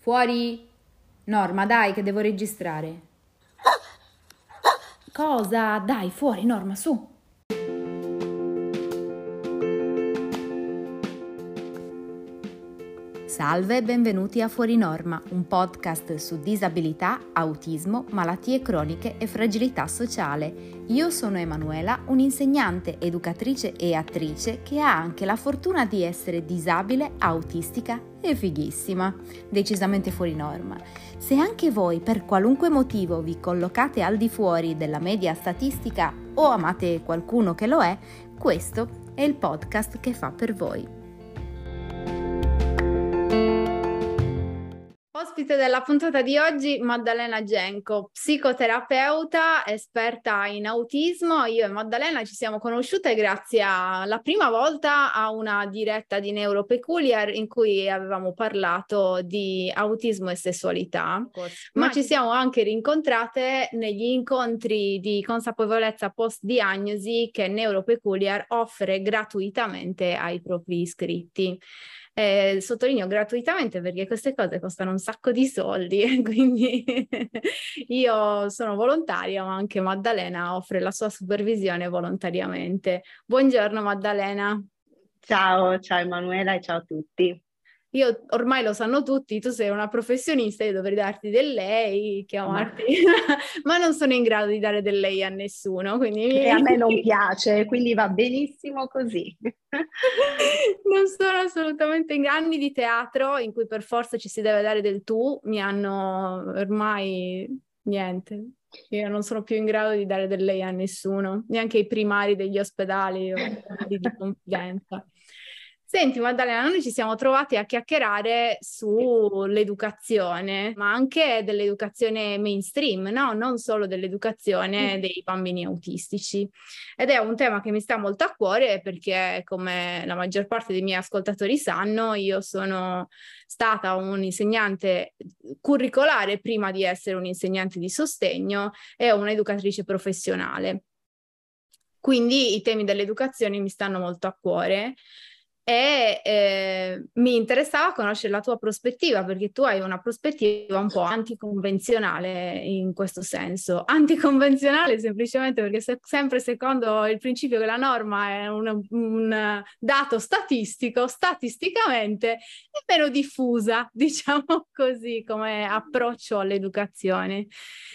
Fuori? Norma, dai, che devo registrare. Cosa? Dai, fuori, Norma, su. Salve e benvenuti a Fuori Norma, un podcast su disabilità, autismo, malattie croniche e fragilità sociale. Io sono Emanuela, un'insegnante, educatrice e attrice che ha anche la fortuna di essere disabile, autistica e fighissima, decisamente fuori norma. Se anche voi per qualunque motivo vi collocate al di fuori della media statistica o amate qualcuno che lo è, questo è il podcast che fa per voi. Ospite della puntata di oggi, Maddalena Genco, psicoterapeuta, esperta in autismo. Io e Maddalena ci siamo conosciute grazie alla prima volta a una diretta di Neuropeculiar in cui avevamo parlato di autismo e sessualità, ma ci siamo anche rincontrate negli incontri di consapevolezza post-diagnosi che Neuropeculiar offre gratuitamente ai propri iscritti. Sottolineo gratuitamente perché queste cose costano un sacco di soldi, quindi io sono volontaria, ma anche Maddalena offre la sua supervisione volontariamente. Buongiorno Maddalena. Ciao Emanuela e ciao a tutti. Io ormai lo sanno tutti, tu sei una professionista, io dovrei darti del lei, chiamarti, ma non sono in grado di dare del lei a nessuno, quindi... E a me non piace, quindi va benissimo così. Non sono assolutamente in anni di teatro in cui per forza ci si deve dare del tu, mi hanno ormai niente. Io non sono più in grado di dare del lei a nessuno, neanche ai primari degli ospedali o di confidenza. Senti Maddalena, noi ci siamo trovati a chiacchierare sull'educazione, ma anche dell'educazione mainstream, no? Non solo dell'educazione dei bambini autistici. Ed è un tema che mi sta molto a cuore perché, come la maggior parte dei miei ascoltatori sanno, io sono stata un'insegnante curricolare prima di essere un'insegnante di sostegno e un'educatrice professionale. Quindi i temi dell'educazione mi stanno molto a cuore. E mi interessava conoscere la tua prospettiva perché tu hai una prospettiva un po' anticonvenzionale in questo senso. Anticonvenzionale semplicemente perché sempre secondo il principio che la norma è un dato statistico, statisticamente è meno diffusa, diciamo così, come approccio all'educazione.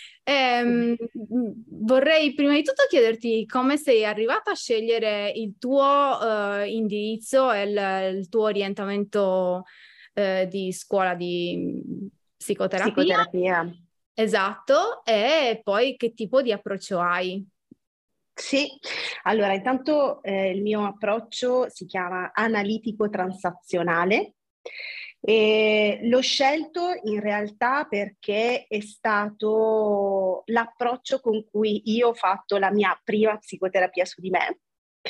Vorrei prima di tutto chiederti come sei arrivata a scegliere il tuo indirizzo e il tuo orientamento di scuola di psicoterapia. Esatto, e poi che tipo di approccio hai? Sì, allora intanto il mio approccio si chiama analitico transazionale. E l'ho scelto in realtà perché è stato l'approccio con cui io ho fatto la mia prima psicoterapia su di me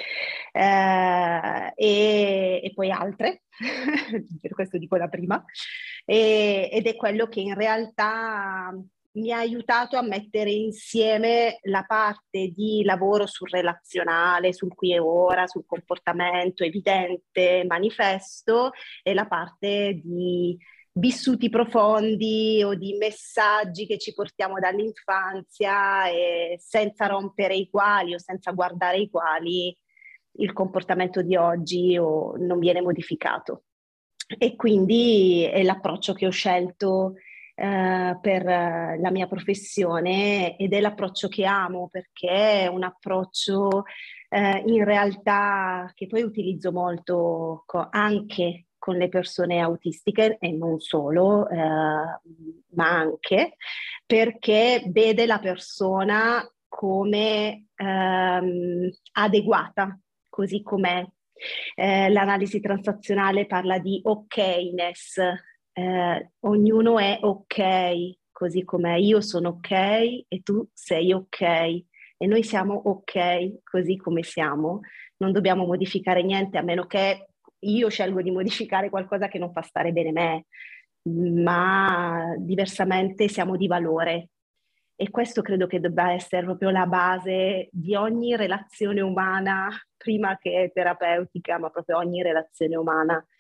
e poi altre, per questo dico la prima, ed è quello che in realtà mi ha aiutato a mettere insieme la parte di lavoro sul relazionale, sul qui e ora, sul comportamento evidente, manifesto, e la parte di vissuti profondi o di messaggi che ci portiamo dall'infanzia e senza rompere i quali o senza guardare i quali il comportamento di oggi non viene modificato. E quindi è l'approccio che ho scelto per la mia professione ed è l'approccio che amo perché è un approccio in realtà che poi utilizzo molto anche con le persone autistiche e non solo, ma anche perché vede la persona come adeguata, così com'è. L'analisi transazionale parla di okness, ognuno è ok, così com'è. Io sono ok e tu sei ok e noi siamo ok così come siamo. Non dobbiamo modificare niente a meno che io scelgo di modificare qualcosa che non fa stare bene me, ma diversamente siamo di valore. E questo credo che debba essere proprio la base di ogni relazione umana, prima che terapeutica, ma proprio ogni relazione umana.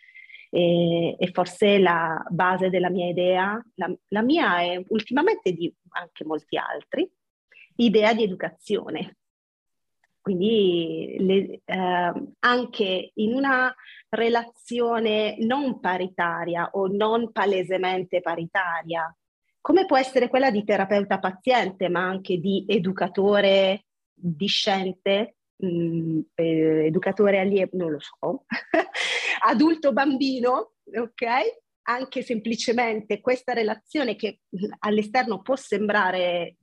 E forse la base della mia idea, la mia è ultimamente di anche molti altri, idea di educazione. Quindi anche in una relazione non paritaria o non palesemente paritaria, come può essere quella di terapeuta-paziente, ma anche di educatore discente, educatore allievo, non lo so, adulto-bambino, ok? Anche semplicemente questa relazione che all'esterno può sembrare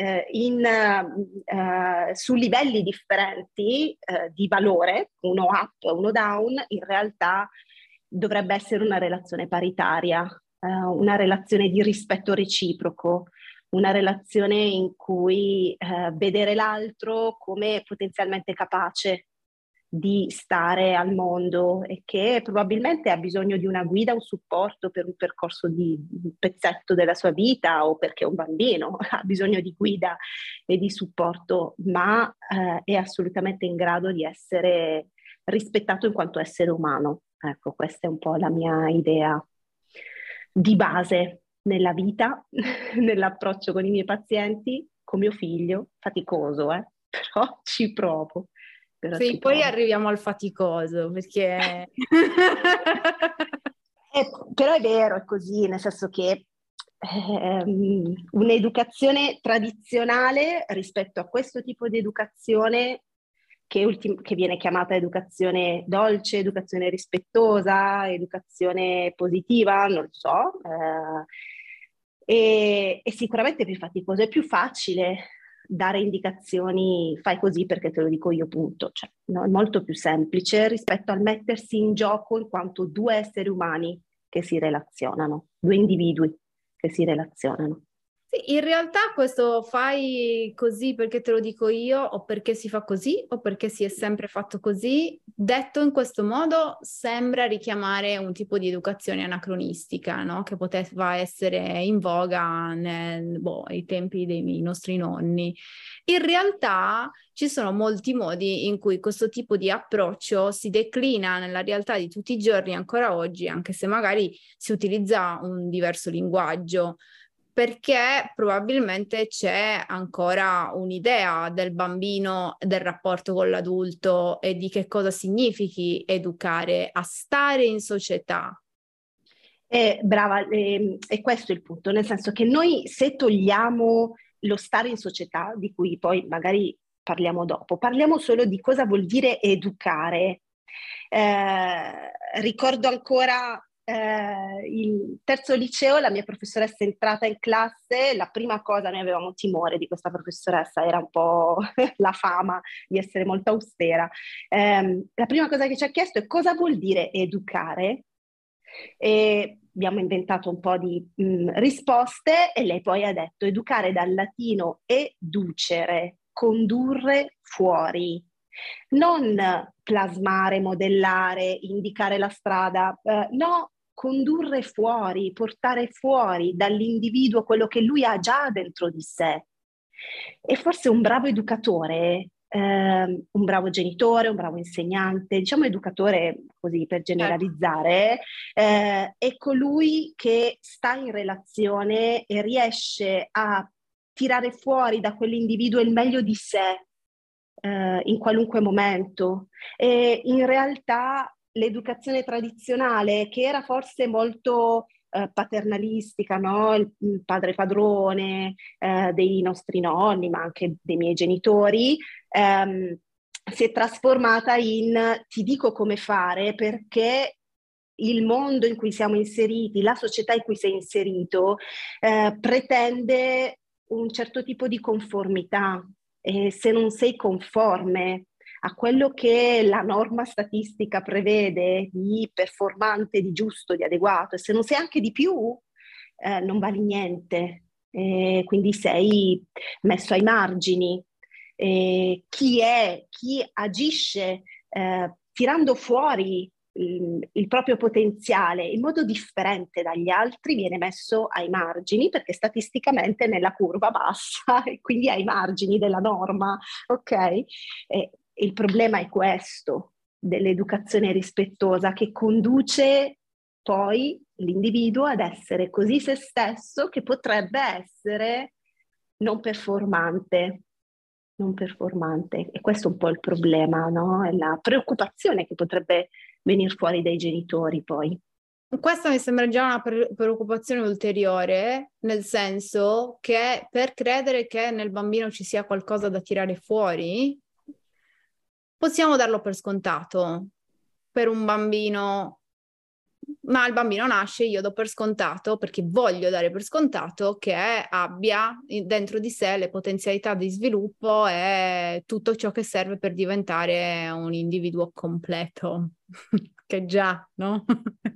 su livelli differenti di valore, uno up e uno down, in realtà dovrebbe essere una relazione paritaria, una relazione di rispetto reciproco, una relazione in cui vedere l'altro come potenzialmente capace di stare al mondo e che probabilmente ha bisogno di una guida, un supporto per un percorso di un pezzetto della sua vita o perché è un bambino, ha bisogno di guida e di supporto, ma è assolutamente in grado di essere rispettato in quanto essere umano. Ecco, questa è un po' la mia idea di base nella vita, nell'approccio con i miei pazienti, con mio figlio, faticoso, però ci provo. Sì, poi arriviamo al faticoso, perché... Però è vero, è così, nel senso che un'educazione tradizionale rispetto a questo tipo di educazione che viene chiamata educazione dolce, educazione rispettosa, educazione positiva, non lo so, è sicuramente più faticoso, è più facile dare indicazioni, fai così perché te lo dico io, punto. Cioè, no, è molto più semplice rispetto al mettersi in gioco in quanto due esseri umani che si relazionano, due individui che si relazionano. Sì, in realtà questo fai così perché te lo dico io, o perché si fa così, o perché si è sempre fatto così. Detto in questo modo, sembra richiamare un tipo di educazione anacronistica, no? Che poteva essere in voga ai tempi dei nostri nonni. In realtà ci sono molti modi in cui questo tipo di approccio si declina nella realtà di tutti i giorni ancora oggi, anche se magari si utilizza un diverso linguaggio, perché probabilmente c'è ancora un'idea del bambino, del rapporto con l'adulto e di che cosa significhi educare a stare in società. Brava, e questo è il punto, nel senso che noi se togliamo lo stare in società, di cui poi magari parliamo dopo, parliamo solo di cosa vuol dire educare. Ricordo ancora il terzo liceo, la mia professoressa è entrata in classe, la prima cosa, noi avevamo timore di questa professoressa, era un po' la fama di essere molto austera. La prima cosa che ci ha chiesto è cosa vuol dire educare? E abbiamo inventato un po' di risposte e lei poi ha detto educare dal latino educere, condurre fuori, non plasmare, modellare, indicare la strada, no, condurre fuori, portare fuori dall'individuo quello che lui ha già dentro di sé. E forse un bravo educatore, un bravo genitore, un bravo insegnante, diciamo educatore così per generalizzare, è colui che sta in relazione e riesce a tirare fuori da quell'individuo il meglio di sé in qualunque momento. E in realtà l'educazione tradizionale, che era forse molto paternalistica, no? Il padre padrone dei nostri nonni, ma anche dei miei genitori, si è trasformata in ti dico come fare perché il mondo in cui siamo inseriti, la società in cui sei inserito, pretende un certo tipo di conformità. E se non sei conforme a quello che la norma statistica prevede di performante, di giusto, di adeguato, e se non sei anche di più, non vali niente. Quindi sei messo ai margini. Chi agisce tirando fuori il proprio potenziale in modo differente dagli altri viene messo ai margini perché statisticamente è nella curva bassa e quindi ai margini della norma, ok? Il problema è questo dell'educazione rispettosa che conduce poi l'individuo ad essere così se stesso che potrebbe essere non performante. Non performante. E questo è un po' il problema, no? È la preoccupazione che potrebbe venire fuori dai genitori poi. Questa mi sembra già una preoccupazione ulteriore, nel senso che per credere che nel bambino ci sia qualcosa da tirare fuori, possiamo darlo per scontato. Per un bambino, ma il bambino nasce, io do per scontato, perché voglio dare per scontato che abbia dentro di sé le potenzialità di sviluppo e tutto ciò che serve per diventare un individuo completo, che già, no?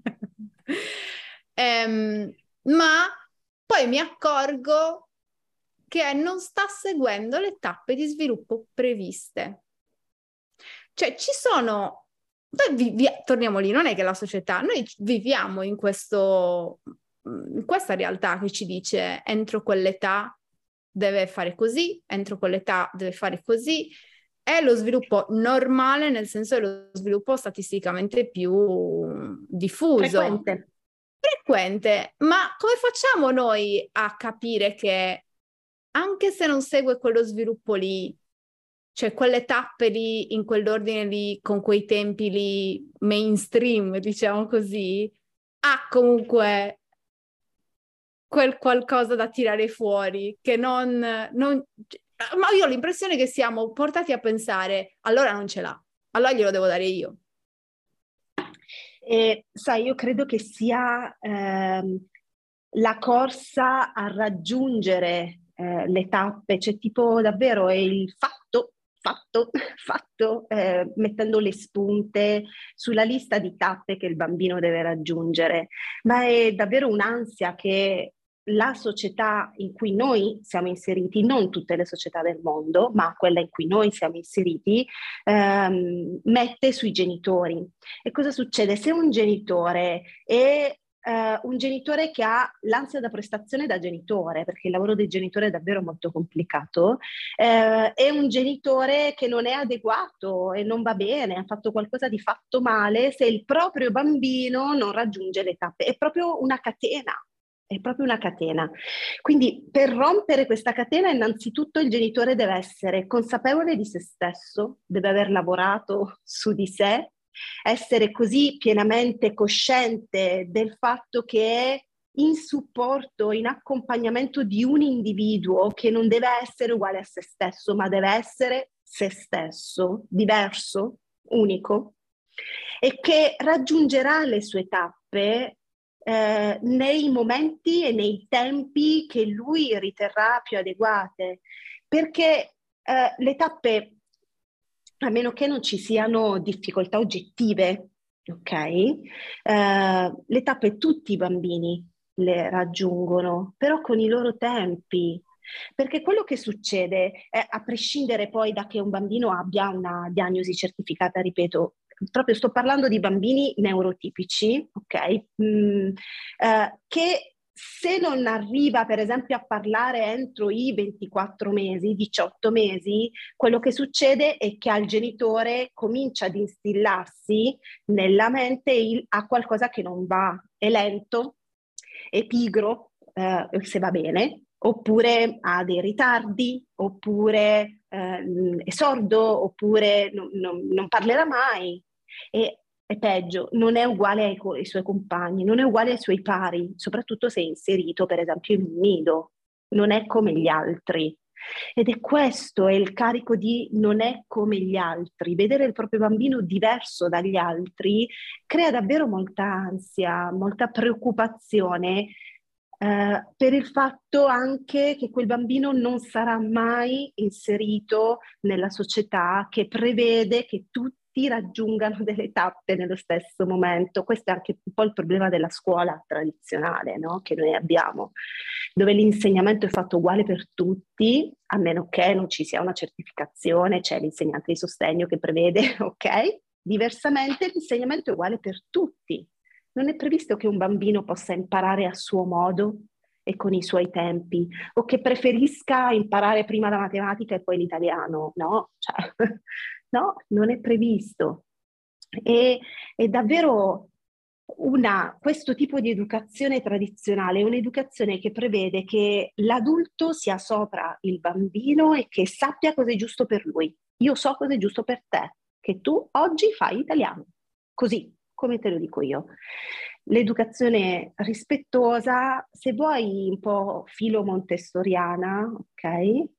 Ma poi mi accorgo che non sta seguendo le tappe di sviluppo previste. Cioè ci sono, torniamo lì, non è che la società, noi viviamo in questa realtà che ci dice entro quell'età deve fare così, entro quell'età deve fare così, è lo sviluppo normale, nel senso è lo sviluppo statisticamente più diffuso. Frequente, ma come facciamo noi a capire che anche se non segue quello sviluppo lì, cioè quelle tappe lì, in quell'ordine lì, con quei tempi lì mainstream, diciamo così, ha comunque quel qualcosa da tirare fuori, che ma io ho l'impressione che siamo portati a pensare, allora non ce l'ha, allora glielo devo dare io. Sai, io credo che sia la corsa a raggiungere le tappe, cioè tipo davvero è il fatto, mettendo le spunte sulla lista di tappe che il bambino deve raggiungere, ma è davvero un'ansia che la società in cui noi siamo inseriti, non tutte le società del mondo, ma quella in cui noi siamo inseriti, mette sui genitori. E cosa succede? Se un genitore è un genitore che ha l'ansia da prestazione da genitore, perché il lavoro del genitore è davvero molto complicato, è un genitore che non è adeguato e non va bene, ha fatto qualcosa di fatto male, se il proprio bambino non raggiunge le tappe. È proprio una catena. È proprio una catena. Quindi per rompere questa catena, innanzitutto il genitore deve essere consapevole di se stesso, deve aver lavorato su di sé, essere così pienamente cosciente del fatto che è in supporto, in accompagnamento di un individuo che non deve essere uguale a se stesso, ma deve essere se stesso, diverso, unico, e che raggiungerà le sue tappe nei momenti e nei tempi che lui riterrà più adeguate, perché le tappe, a meno che non ci siano difficoltà oggettive, ok? Le tappe tutti i bambini le raggiungono, però con i loro tempi. Perché quello che succede, a prescindere poi da che un bambino abbia una diagnosi certificata, ripeto, proprio sto parlando di bambini neurotipici, ok? Che se non arriva per esempio a parlare entro i 24 mesi, 18 mesi, quello che succede è che al genitore comincia ad instillarsi nella mente a qualcosa che non va, è lento, è pigro, se va bene, oppure ha dei ritardi, oppure è sordo, oppure non parlerà mai. E peggio, non è uguale ai suoi compagni, non è uguale ai suoi pari, soprattutto se è inserito per esempio in un nido, non è come gli altri. Ed è questo, è il carico di non è come gli altri. Vedere il proprio bambino diverso dagli altri crea davvero molta ansia, molta preoccupazione per il fatto anche che quel bambino non sarà mai inserito nella società che prevede che tutti raggiungano delle tappe nello stesso momento. Questo è anche un po' il problema della scuola tradizionale, no? Che noi abbiamo, dove l'insegnamento è fatto uguale per tutti, a meno che non ci sia una certificazione, c'è l'insegnante di sostegno che prevede, ok? Diversamente l'insegnamento è uguale per tutti. Non è previsto che un bambino possa imparare a suo modo e con i suoi tempi, o che preferisca imparare prima la matematica e poi l'italiano, no? Cioè, no, non è previsto. E davvero questo tipo di educazione tradizionale è un'educazione che prevede che l'adulto sia sopra il bambino e che sappia cosa è giusto per lui. Io so cosa è giusto per te, che tu oggi fai italiano, così come te lo dico io. L'educazione rispettosa, se vuoi un po' filo montessoriana, ok?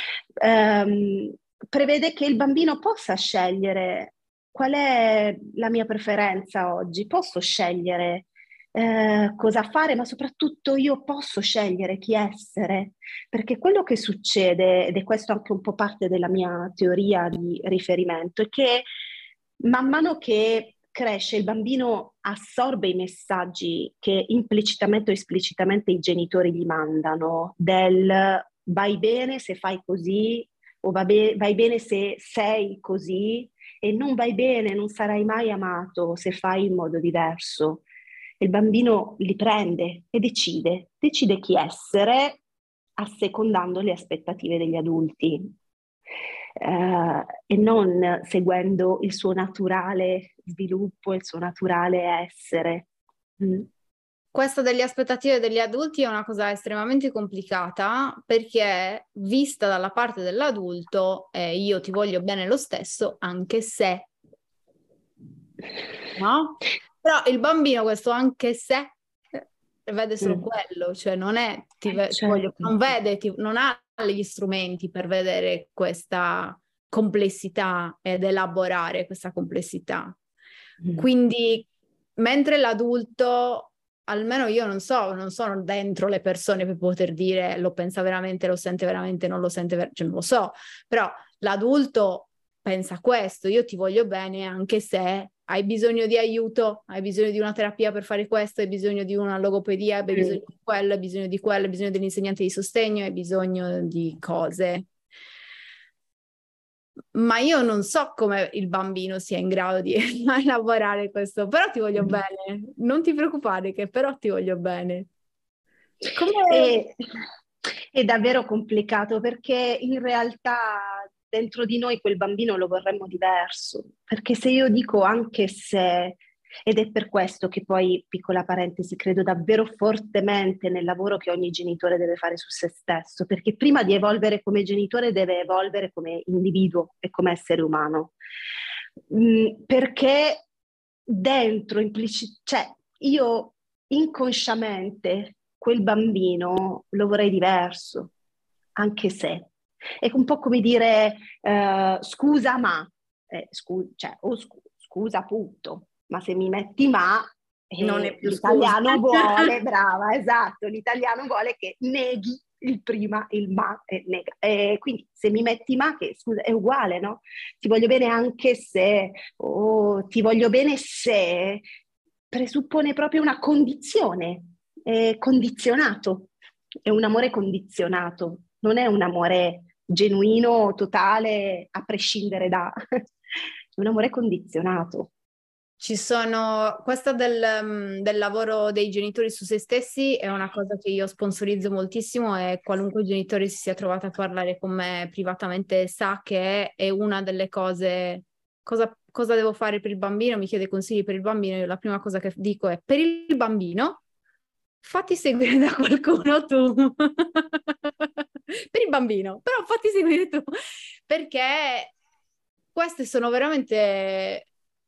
Prevede che il bambino possa scegliere qual è la mia preferenza oggi, posso scegliere cosa fare, ma soprattutto io posso scegliere chi essere, perché quello che succede, ed è questo anche un po' parte della mia teoria di riferimento, è che man mano che cresce, il bambino assorbe i messaggi che implicitamente o esplicitamente i genitori gli mandano, del vai bene se fai così, o vai bene se sei così, e non vai bene, non sarai mai amato se fai in modo diverso. Il bambino li prende e decide chi essere assecondando le aspettative degli adulti. E non seguendo il suo naturale sviluppo, il suo naturale essere. Questa delle aspettative degli adulti è una cosa estremamente complicata perché vista dalla parte dell'adulto io ti voglio bene lo stesso anche se, no? Però il bambino questo anche se vede solo quello, cioè non è non vede, non ha gli strumenti per vedere questa complessità ed elaborare questa complessità. Quindi mentre l'adulto, almeno io non sono dentro le persone per poter dire lo pensa veramente, lo sente veramente, non lo sente cioè non lo so, però l'adulto pensa questo, io ti voglio bene anche se hai bisogno di aiuto, hai bisogno di una terapia per fare questo, hai bisogno di una logopedia, hai bisogno di quello, hai bisogno di quello, hai bisogno dell'insegnante di sostegno, hai bisogno di cose. Ma io non so come il bambino sia in grado di elaborare questo, però ti voglio bene, non ti preoccupare che però ti voglio bene. È davvero complicato perché in realtà dentro di noi quel bambino lo vorremmo diverso, perché se io dico anche se, ed è per questo che poi, piccola parentesi, credo davvero fortemente nel lavoro che ogni genitore deve fare su se stesso, perché prima di evolvere come genitore deve evolvere come individuo e come essere umano. Perché dentro, cioè io inconsciamente quel bambino lo vorrei diverso, anche se. È un po' come dire scusa ma, scusa punto, ma se mi metti ma, non è più l'italiano scusa. vuole, brava, esatto, l'italiano vuole che neghi il prima, il ma e nega. Quindi se mi metti ma, che scusa, è uguale, no? Ti voglio bene anche se, ti voglio bene se, presuppone proprio una condizione, è condizionato, è un amore condizionato, non è un amore genuino, totale, a prescindere da... è un amore condizionato. Questa del lavoro dei genitori su se stessi è una cosa che io sponsorizzo moltissimo e qualunque genitore si sia trovato a parlare con me privatamente sa che è una delle cose, cosa devo fare per il bambino, mi chiede consigli per il bambino, io la prima cosa che dico è per il bambino fatti seguire da qualcuno tu. Per il bambino, però fatti seguire tu, perché queste sono veramente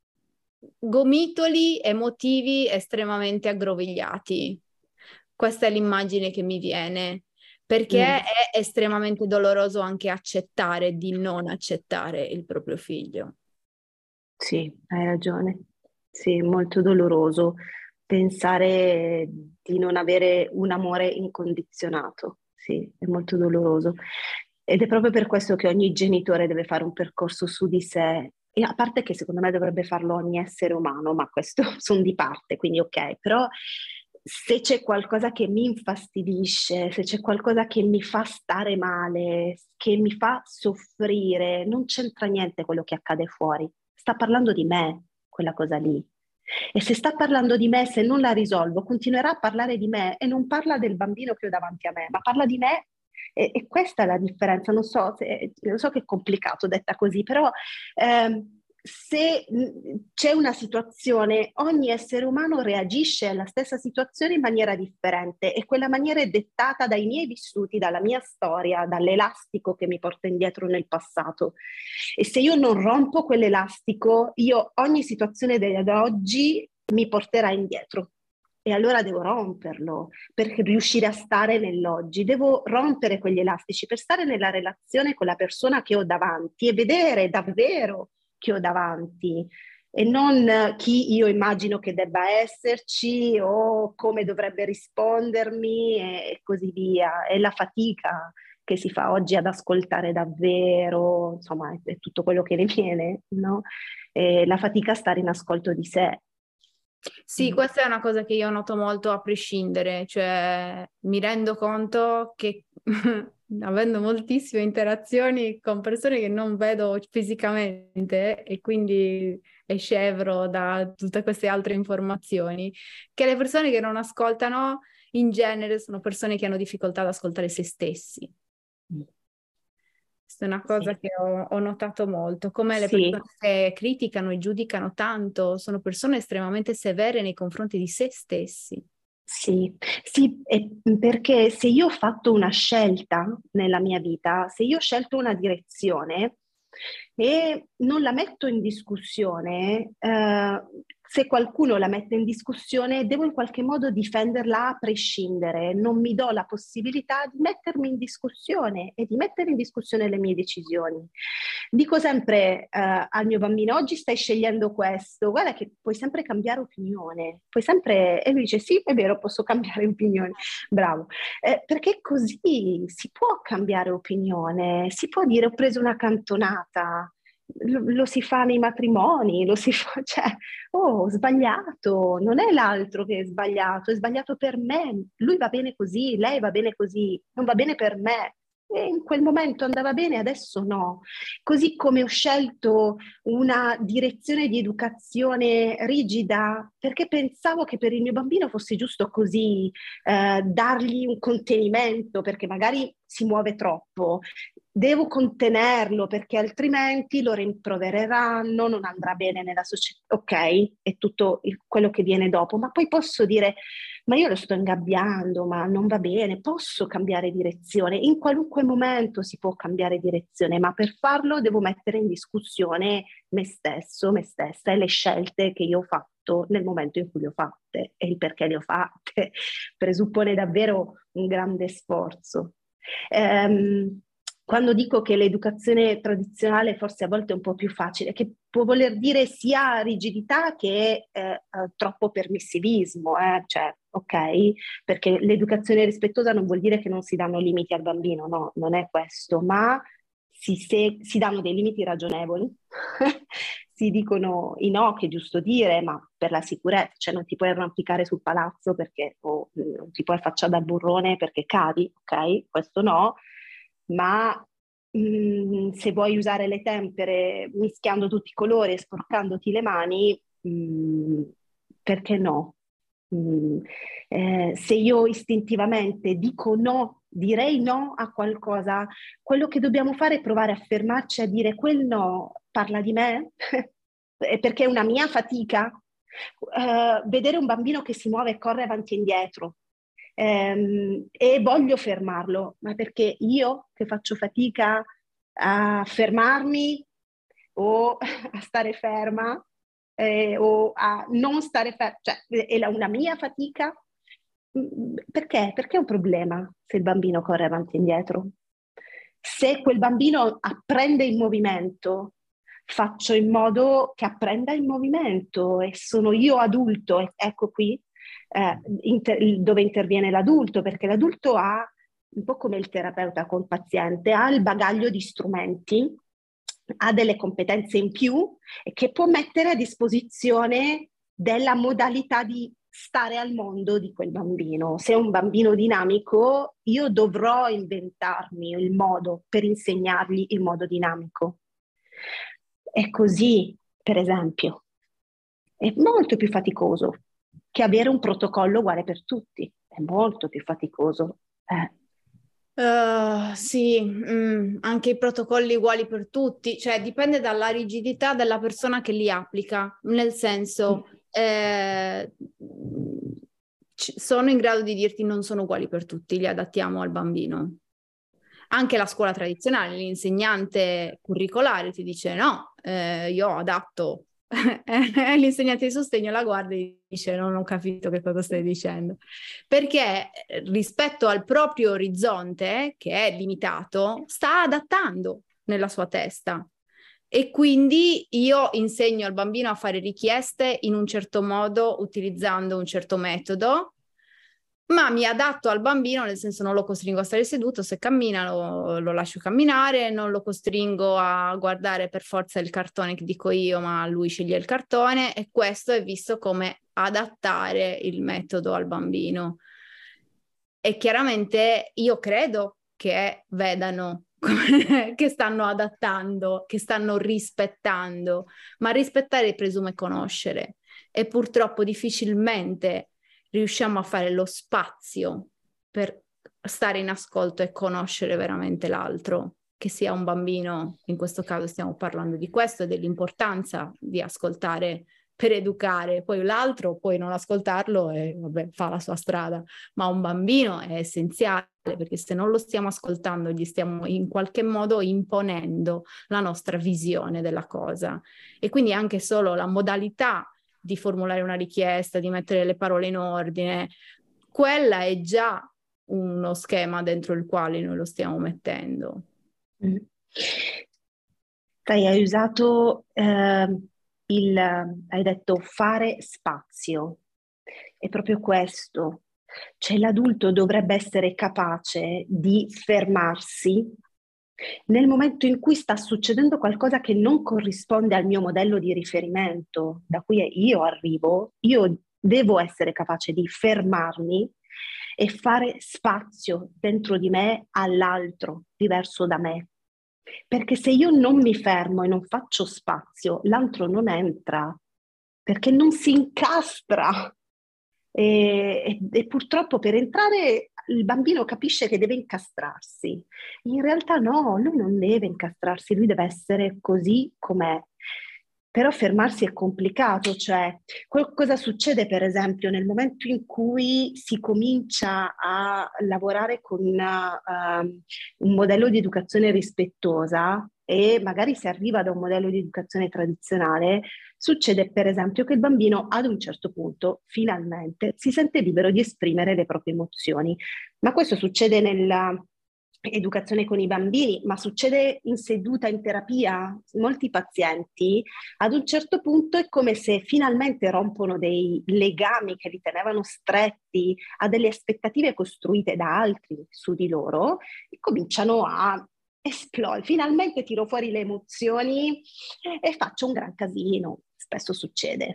gomitoli emotivi estremamente aggrovigliati. Questa è l'immagine che mi viene, perché è estremamente doloroso anche accettare di non accettare il proprio figlio. Sì, hai ragione. Sì, molto doloroso pensare di non avere un amore incondizionato. Sì, è molto doloroso. Ed è proprio per questo che ogni genitore deve fare un percorso su di sé. E a parte che secondo me dovrebbe farlo ogni essere umano, ma questo sono di parte, quindi ok. Però se c'è qualcosa che mi infastidisce, se c'è qualcosa che mi fa stare male, che mi fa soffrire, non c'entra niente quello che accade fuori. Sta parlando di me, quella cosa lì. E se sta parlando di me, se non la risolvo, continuerà a parlare di me e non parla del bambino che ho davanti a me, ma parla di me. E questa è la differenza. Non so che è complicato detta così, però se c'è una situazione, ogni essere umano reagisce alla stessa situazione in maniera differente e quella maniera è dettata dai miei vissuti, dalla mia storia, dall'elastico che mi porta indietro nel passato. E se io non rompo quell'elastico, ogni situazione ad oggi mi porterà indietro. E allora devo romperlo per riuscire a stare nell'oggi. Devo rompere quegli elastici per stare nella relazione con la persona che ho davanti e vedere davvero che ho davanti e non chi io immagino che debba esserci o come dovrebbe rispondermi e così via. È la fatica che si fa oggi ad ascoltare davvero, insomma, è tutto quello che ne viene, no? E la fatica a stare in ascolto di sé. Sì, questa è una cosa che io noto molto a prescindere, cioè mi rendo conto che avendo moltissime interazioni con persone che non vedo fisicamente e quindi è scevro da tutte queste altre informazioni, che le persone che non ascoltano in genere sono persone che hanno difficoltà ad ascoltare se stessi. Questa è una cosa che ho notato molto, come le persone che criticano e giudicano tanto sono persone estremamente severe nei confronti di se stessi. Sì, perché se io ho fatto una scelta nella mia vita, se io ho scelto una direzione e non la metto in discussione, se qualcuno la mette in discussione, devo in qualche modo difenderla a prescindere. Non mi do la possibilità di mettermi in discussione e di mettere in discussione le mie decisioni. Dico sempre al mio bambino, oggi stai scegliendo questo, guarda che puoi sempre cambiare opinione, puoi sempre... E lui dice, sì, è vero, posso cambiare opinione, bravo. Perché così si può cambiare opinione, si può dire ho preso una cantonata, lo si fa nei matrimoni, lo si fa, cioè, oh, ho sbagliato, non è l'altro che è sbagliato per me, lui va bene così, lei va bene così, non va bene per me. E in quel momento andava bene, adesso no. Così come ho scelto una direzione di educazione rigida perché pensavo che per il mio bambino fosse giusto così, dargli un contenimento perché magari si muove troppo. Devo contenerlo perché altrimenti lo rimprovereranno, non andrà bene nella società. Ok, è tutto quello che viene dopo, ma poi posso dire, ma io lo sto ingabbiando, ma non va bene, posso cambiare direzione. In qualunque momento si può cambiare direzione, ma per farlo devo mettere in discussione me stesso, me stessa e le scelte che io ho fatto nel momento in cui le ho fatte e il perché le ho fatte. Presuppone davvero un grande sforzo. Quando dico che l'educazione tradizionale forse a volte è un po' più facile, che può voler dire sia rigidità che troppo permissivismo, cioè, ok, perché l'educazione rispettosa non vuol dire che non si danno limiti al bambino, no, non è questo, ma si danno dei limiti ragionevoli, si dicono i no, che è giusto dire, ma per la sicurezza, cioè non ti puoi arrampicare sul palazzo perché, o non ti puoi affacciare dal burrone perché cadi, ok, questo no, ma se vuoi usare le tempere mischiando tutti i colori e sporcandoti le mani, perché no? Se io istintivamente dico no, direi no a qualcosa, quello che dobbiamo fare è provare a fermarci a dire quel no parla di me, perché è una mia fatica. Vedere un bambino che si muove e corre avanti e indietro, e voglio fermarlo, ma perché io che faccio fatica a fermarmi o a stare ferma o a non stare ferma, cioè è una mia fatica. Perché? Perché è un problema se il bambino corre avanti e indietro. Se quel bambino apprende il movimento, faccio in modo che apprenda il movimento e sono io adulto, e ecco qui dove interviene l'adulto, perché l'adulto ha, un po' come il terapeuta col paziente, ha il bagaglio di strumenti, ha delle competenze in più e che può mettere a disposizione della modalità di stare al mondo di quel bambino. Se è un bambino dinamico, io dovrò inventarmi il modo per insegnargli il modo dinamico. È così, per esempio. È molto più faticoso che avere un protocollo uguale per tutti. È molto più faticoso. Sì, anche i protocolli uguali per tutti, cioè dipende dalla rigidità della persona che li applica, nel senso, sono in grado di dirti non sono uguali per tutti, li adattiamo al bambino. Anche la scuola tradizionale, l'insegnante curricolare ti dice no, io adatto. L'insegnante di sostegno la guarda e dice non ho capito che cosa stai dicendo. Perché rispetto al proprio orizzonte, che è limitato, sta adattando nella sua testa. E quindi io insegno al bambino a fare richieste in un certo modo, utilizzando un certo metodo, ma mi adatto al bambino, nel senso non lo costringo a stare seduto, se cammina lo lascio camminare, non lo costringo a guardare per forza il cartone che dico io, ma lui sceglie il cartone e questo è visto come adattare il metodo al bambino. E chiaramente io credo che vedano che stanno adattando, che stanno rispettando, ma rispettare presume conoscere e purtroppo difficilmente riusciamo a fare lo spazio per stare in ascolto e conoscere veramente l'altro, che sia un bambino, in questo caso stiamo parlando di questo e dell'importanza di ascoltare per educare, poi l'altro puoi non ascoltarlo e vabbè, fa la sua strada, ma un bambino è essenziale perché se non lo stiamo ascoltando gli stiamo in qualche modo imponendo la nostra visione della cosa e quindi anche solo la modalità di formulare una richiesta, di mettere le parole in ordine, quella è già uno schema dentro il quale noi lo stiamo mettendo. Sai, hai usato hai detto fare spazio. È proprio questo. Cioè l'adulto dovrebbe essere capace di fermarsi nel momento in cui sta succedendo qualcosa che non corrisponde al mio modello di riferimento, da cui io arrivo, io devo essere capace di fermarmi e fare spazio dentro di me all'altro diverso da me. Perché se io non mi fermo e non faccio spazio, l'altro non entra, perché non si incastra. E purtroppo per entrare il bambino capisce che deve incastrarsi. In realtà no, lui non deve incastrarsi, lui deve essere così com'è. Però fermarsi è complicato, cioè cosa succede per esempio nel momento in cui si comincia a lavorare con un modello di educazione rispettosa e magari si arriva da un modello di educazione tradizionale, succede per esempio che il bambino ad un certo punto finalmente si sente libero di esprimere le proprie emozioni. Ma questo succede nella educazione con i bambini, ma succede in seduta, in terapia. Molti pazienti ad un certo punto è come se finalmente rompono dei legami che li tenevano stretti a delle aspettative costruite da altri su di loro e cominciano a esplodere. Finalmente tiro fuori le emozioni e faccio un gran casino. Spesso succede.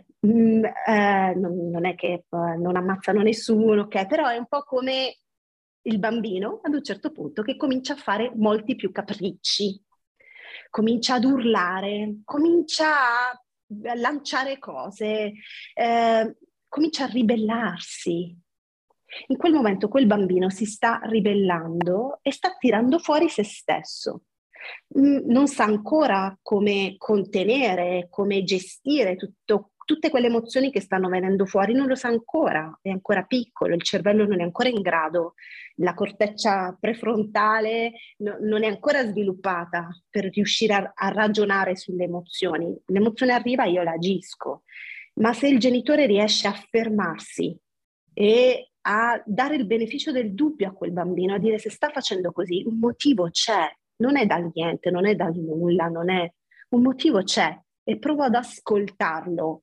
Non è che non ammazzano nessuno, okay? Però è un po' come il bambino ad un certo punto che comincia a fare molti più capricci, comincia ad urlare, comincia a lanciare cose, comincia a ribellarsi. In quel momento quel bambino si sta ribellando e sta tirando fuori se stesso. Non sa ancora come contenere, come gestire tutte quelle emozioni che stanno venendo fuori, non lo sa ancora, è ancora piccolo, il cervello non è ancora in grado, la corteccia prefrontale non è ancora sviluppata per riuscire a ragionare sulle emozioni. L'emozione arriva, io la agisco, ma se il genitore riesce a fermarsi e a dare il beneficio del dubbio a quel bambino, a dire se sta facendo così, un motivo c'è, non è dal niente, non è dal nulla, non è un motivo c'è e provo ad ascoltarlo.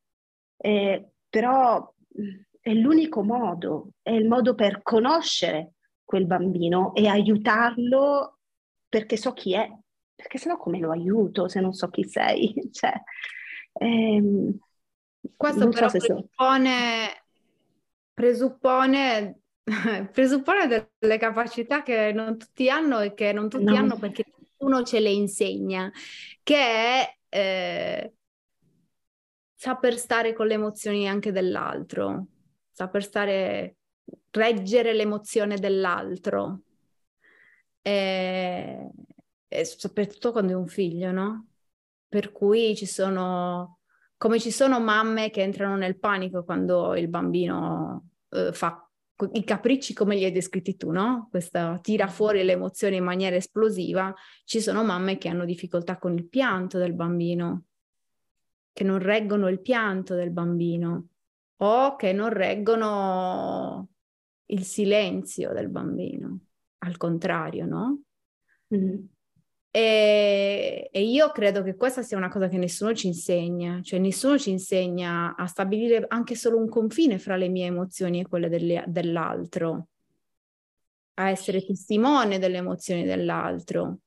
Però è l'unico modo, è il modo per conoscere quel bambino e aiutarlo perché so chi è, perché sennò come lo aiuto se non so chi sei? Cioè, Questo non so però se presuppone delle capacità che non tutti hanno e che non tutti no. hanno perché nessuno ce le insegna, che è saper stare con le emozioni anche dell'altro, saper reggere l'emozione dell'altro. e soprattutto quando è un figlio, no? Per cui come ci sono mamme che entrano nel panico quando il bambino fa i capricci come li hai descritti tu, no? Questa tira fuori le emozioni in maniera esplosiva, ci sono mamme che hanno difficoltà con il pianto del bambino, che non reggono il pianto del bambino o che non reggono il silenzio del bambino, al contrario, no? Mm. E io credo che questa sia una cosa che nessuno ci insegna, cioè nessuno ci insegna a stabilire anche solo un confine fra le mie emozioni e quelle dell'altro, a essere testimone delle emozioni dell'altro.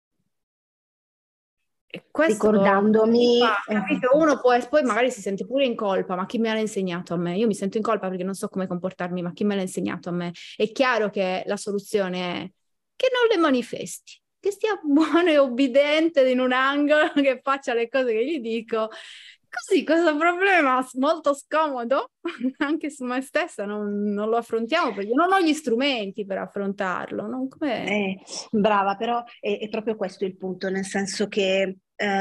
E questo mi fa, Ricordandomi, capito? Uno poi magari si sente pure in colpa, ma chi me l'ha insegnato a me? Io mi sento in colpa perché non so come comportarmi, ma chi me l'ha insegnato a me? È chiaro che la soluzione è che non le manifesti, che stia buono e obbediente in un angolo, che faccia le cose che gli dico. Così questo problema molto scomodo, anche su me stessa, non lo affrontiamo perché non ho gli strumenti per affrontarlo. Non come... brava, però è proprio questo il punto, nel senso che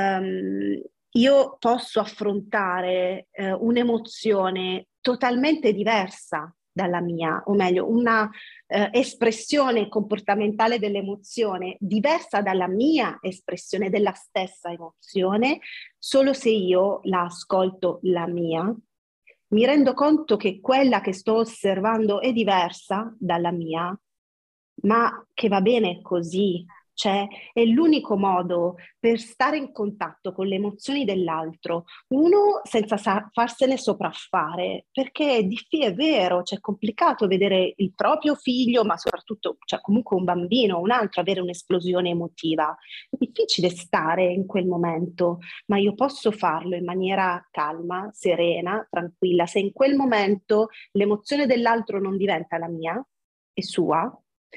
io posso affrontare un'emozione totalmente diversa dalla mia, o meglio, una espressione comportamentale dell'emozione diversa dalla mia espressione della stessa emozione, solo se io la ascolto la mia, mi rendo conto che quella che sto osservando è diversa dalla mia, ma che va bene così. Cioè, è l'unico modo per stare in contatto con le emozioni dell'altro, uno senza farsene sopraffare, perché è vero, cioè, è complicato vedere il proprio figlio, ma soprattutto, cioè, comunque un bambino o un altro avere un'esplosione emotiva. È difficile stare in quel momento, ma io posso farlo in maniera calma, serena, tranquilla. Se in quel momento l'emozione dell'altro non diventa la mia, è sua,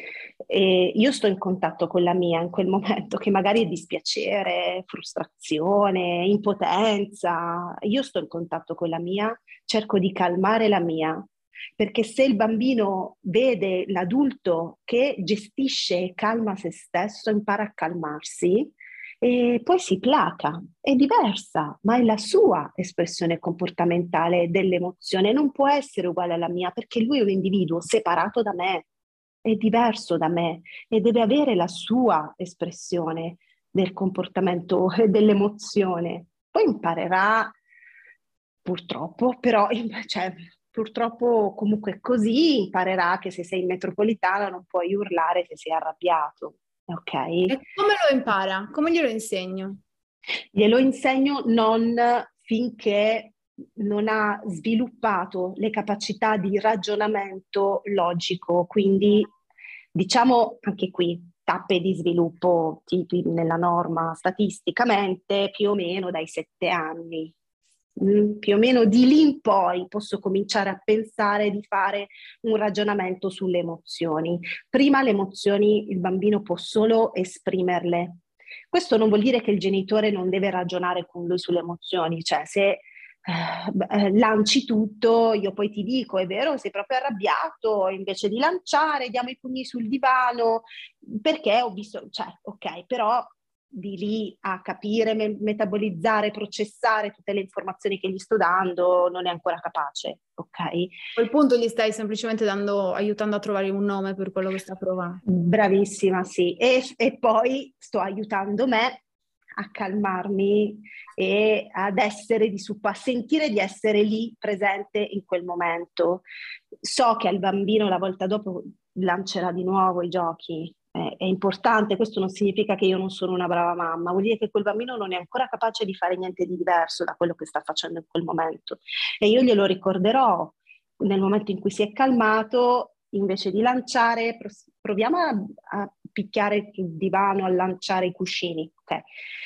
e io sto in contatto con la mia in quel momento, che magari è dispiacere, frustrazione, impotenza. Io sto in contatto con la mia, cerco di calmare la mia, perché se il bambino vede l'adulto che gestisce e calma se stesso, impara a calmarsi e poi si placa. È diversa, ma è la sua espressione comportamentale dell'emozione, non può essere uguale alla mia perché lui è un individuo separato da me, è diverso da me e deve avere la sua espressione del comportamento e dell'emozione. Poi imparerà, purtroppo, però, cioè, purtroppo comunque così imparerà che se sei in metropolitana non puoi urlare se sei arrabbiato, ok? E come lo impara? Come glielo insegno? Glielo insegno non finché non ha sviluppato le capacità di ragionamento logico, quindi diciamo anche qui tappe di sviluppo tipi nella norma statisticamente più o meno dai 7 anni. Più o meno di lì in poi posso cominciare a pensare di fare un ragionamento sulle emozioni. Prima le emozioni il bambino può solo esprimerle. Questo non vuol dire che il genitore non deve ragionare con lui sulle emozioni, cioè se lanci tutto, io poi ti dico, è vero, sei proprio arrabbiato, invece di lanciare diamo i pugni sul divano, perché ho visto, cioè, ok, però di lì a capire, metabolizzare, processare tutte le informazioni che gli sto dando, non è ancora capace, ok? A quel punto gli stai semplicemente aiutando a trovare un nome per quello che sta provando. Bravissima, sì. E poi sto aiutando me a calmarmi e ad essere a sentire di essere lì presente in quel momento. So che al bambino la volta dopo lancerà di nuovo i giochi. È importante, questo non significa che io non sono una brava mamma, vuol dire che quel bambino non è ancora capace di fare niente di diverso da quello che sta facendo in quel momento. E io glielo ricorderò nel momento in cui si è calmato, invece di lanciare, proviamo a picchiare il divano, a lanciare i cuscini, ok?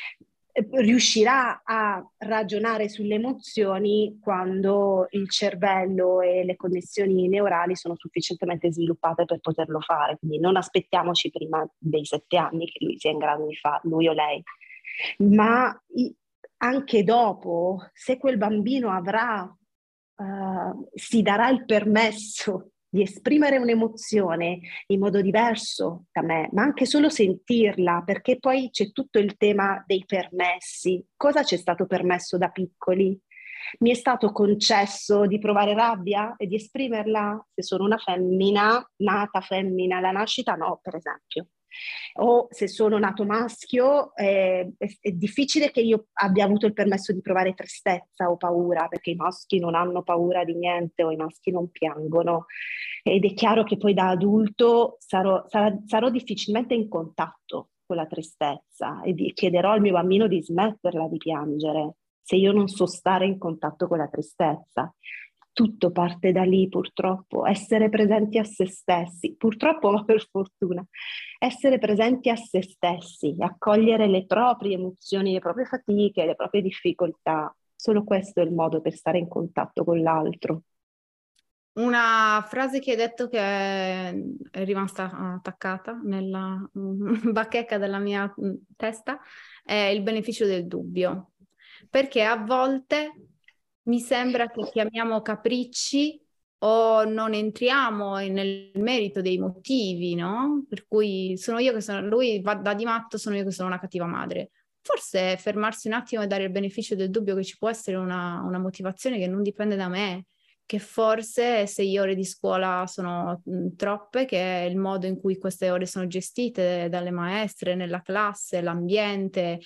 Riuscirà a ragionare sulle emozioni quando il cervello e le connessioni neurali sono sufficientemente sviluppate per poterlo fare. Quindi non aspettiamoci prima dei 7 anni che lui sia in grado di farlo, lui o lei. Ma anche dopo, se quel bambino si darà il permesso di esprimere un'emozione in modo diverso da me, ma anche solo sentirla, perché poi c'è tutto il tema dei permessi. Cosa ci è stato permesso da piccoli? Mi è stato concesso di provare rabbia e di esprimerla? Se sono una femmina, nata femmina alla nascita, no, per esempio. O se sono nato maschio, è difficile che io abbia avuto il permesso di provare tristezza o paura, perché i maschi non hanno paura di niente o i maschi non piangono. Ed è chiaro che poi da adulto sarò difficilmente in contatto con la tristezza e chiederò al mio bambino di smetterla di piangere se io non so stare in contatto con la tristezza. Tutto parte da lì, purtroppo, essere presenti a se stessi, purtroppo ma per fortuna, essere presenti a se stessi, accogliere le proprie emozioni, le proprie fatiche, le proprie difficoltà. Solo questo è il modo per stare in contatto con l'altro. Una frase che hai detto che è rimasta attaccata nella bacheca della mia testa è il beneficio del dubbio, perché a volte mi sembra che chiamiamo capricci o non entriamo nel merito dei motivi, no? Per cui sono io che sono, lui va da di matto, sono io che sono una cattiva madre. Forse fermarsi un attimo e dare il beneficio del dubbio che ci può essere una motivazione che non dipende da me, che forse 6 ore di scuola sono troppe, che è il modo in cui queste ore sono gestite dalle maestre nella classe, l'ambiente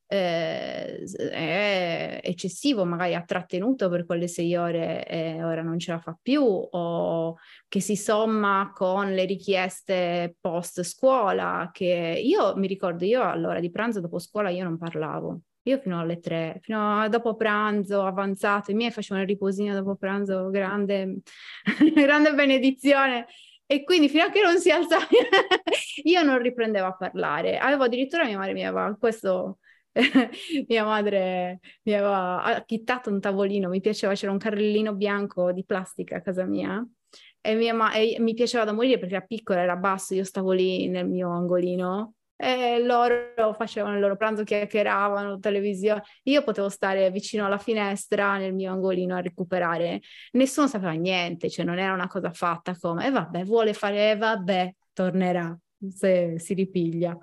è eccessivo, magari ha trattenuto per quelle 6 ore e ora non ce la fa più, o che si somma con le richieste post scuola, che io mi ricordo, io all'ora di pranzo dopo scuola io non parlavo. Io fino alle 3, fino a dopo pranzo avanzato, i miei facevano il riposino dopo pranzo, grande, grande benedizione. E quindi fino a che non si alzava, io non riprendevo a parlare. Avevo addirittura mia madre mi aveva questo. Mia madre mi aveva acchittato un tavolino, mi piaceva, c'era un carrellino bianco di plastica a casa mia e mi piaceva da morire perché era piccola, era basso, io stavo lì nel mio angolino e loro facevano il loro pranzo, chiacchieravano, televisione, io potevo stare vicino alla finestra nel mio angolino a recuperare, nessuno sapeva niente, cioè non era una cosa fatta come, e vabbè, vuole fare, vabbè, tornerà se si ripiglia.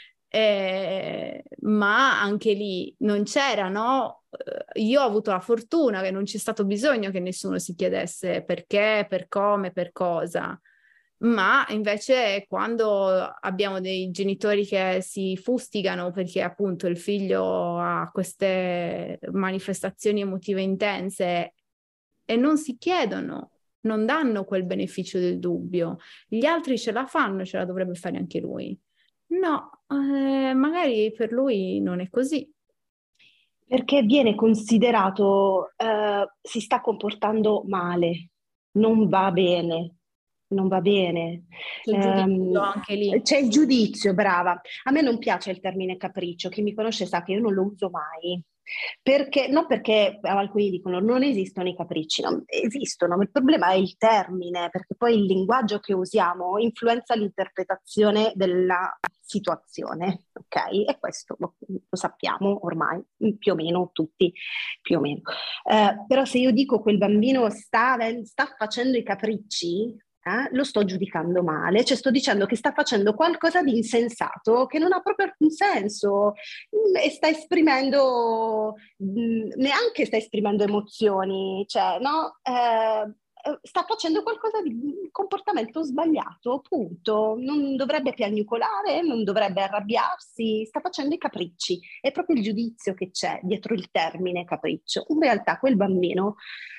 Ma anche lì non c'era, no? Io ho avuto la fortuna che non c'è stato bisogno che nessuno si chiedesse perché, per come, per cosa. Ma invece quando abbiamo dei genitori che si fustigano perché appunto il figlio ha queste manifestazioni emotive intense e non si chiedono, non danno quel beneficio del dubbio, gli altri ce la fanno, ce la dovrebbe fare anche lui. No, magari per lui non è così. Perché viene considerato, si sta comportando male, non va bene, non va bene. C'è il giudizio anche lì. C'è il giudizio, brava. A me non piace il termine capriccio, chi mi conosce sa che io non lo uso mai. Perché, non perché alcuni dicono non esistono i capricci, no, esistono, ma il problema è il termine, perché poi il linguaggio che usiamo influenza l'interpretazione della situazione, ok? E questo lo sappiamo ormai, più o meno tutti, più o meno. Però se io dico quel bambino sta facendo i capricci, lo sto giudicando male, cioè sto dicendo che sta facendo qualcosa di insensato, che non ha proprio alcun senso e sta esprimendo, neanche sta esprimendo emozioni, cioè, no? Sta facendo qualcosa di comportamento sbagliato, punto. Non dovrebbe piagnucolare, non dovrebbe arrabbiarsi, sta facendo i capricci. È proprio il giudizio che c'è dietro il termine capriccio. In realtà quel bambino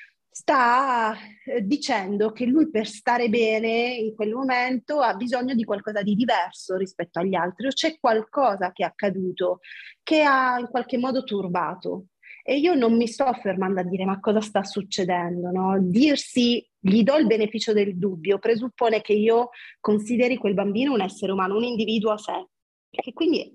sta dicendo che lui per stare bene in quel momento ha bisogno di qualcosa di diverso rispetto agli altri, o c'è qualcosa che è accaduto che ha in qualche modo turbato. E io non mi sto fermando a dire ma cosa sta succedendo, no? Dirsi, gli do il beneficio del dubbio, presuppone che io consideri quel bambino un essere umano, un individuo a sé, e quindi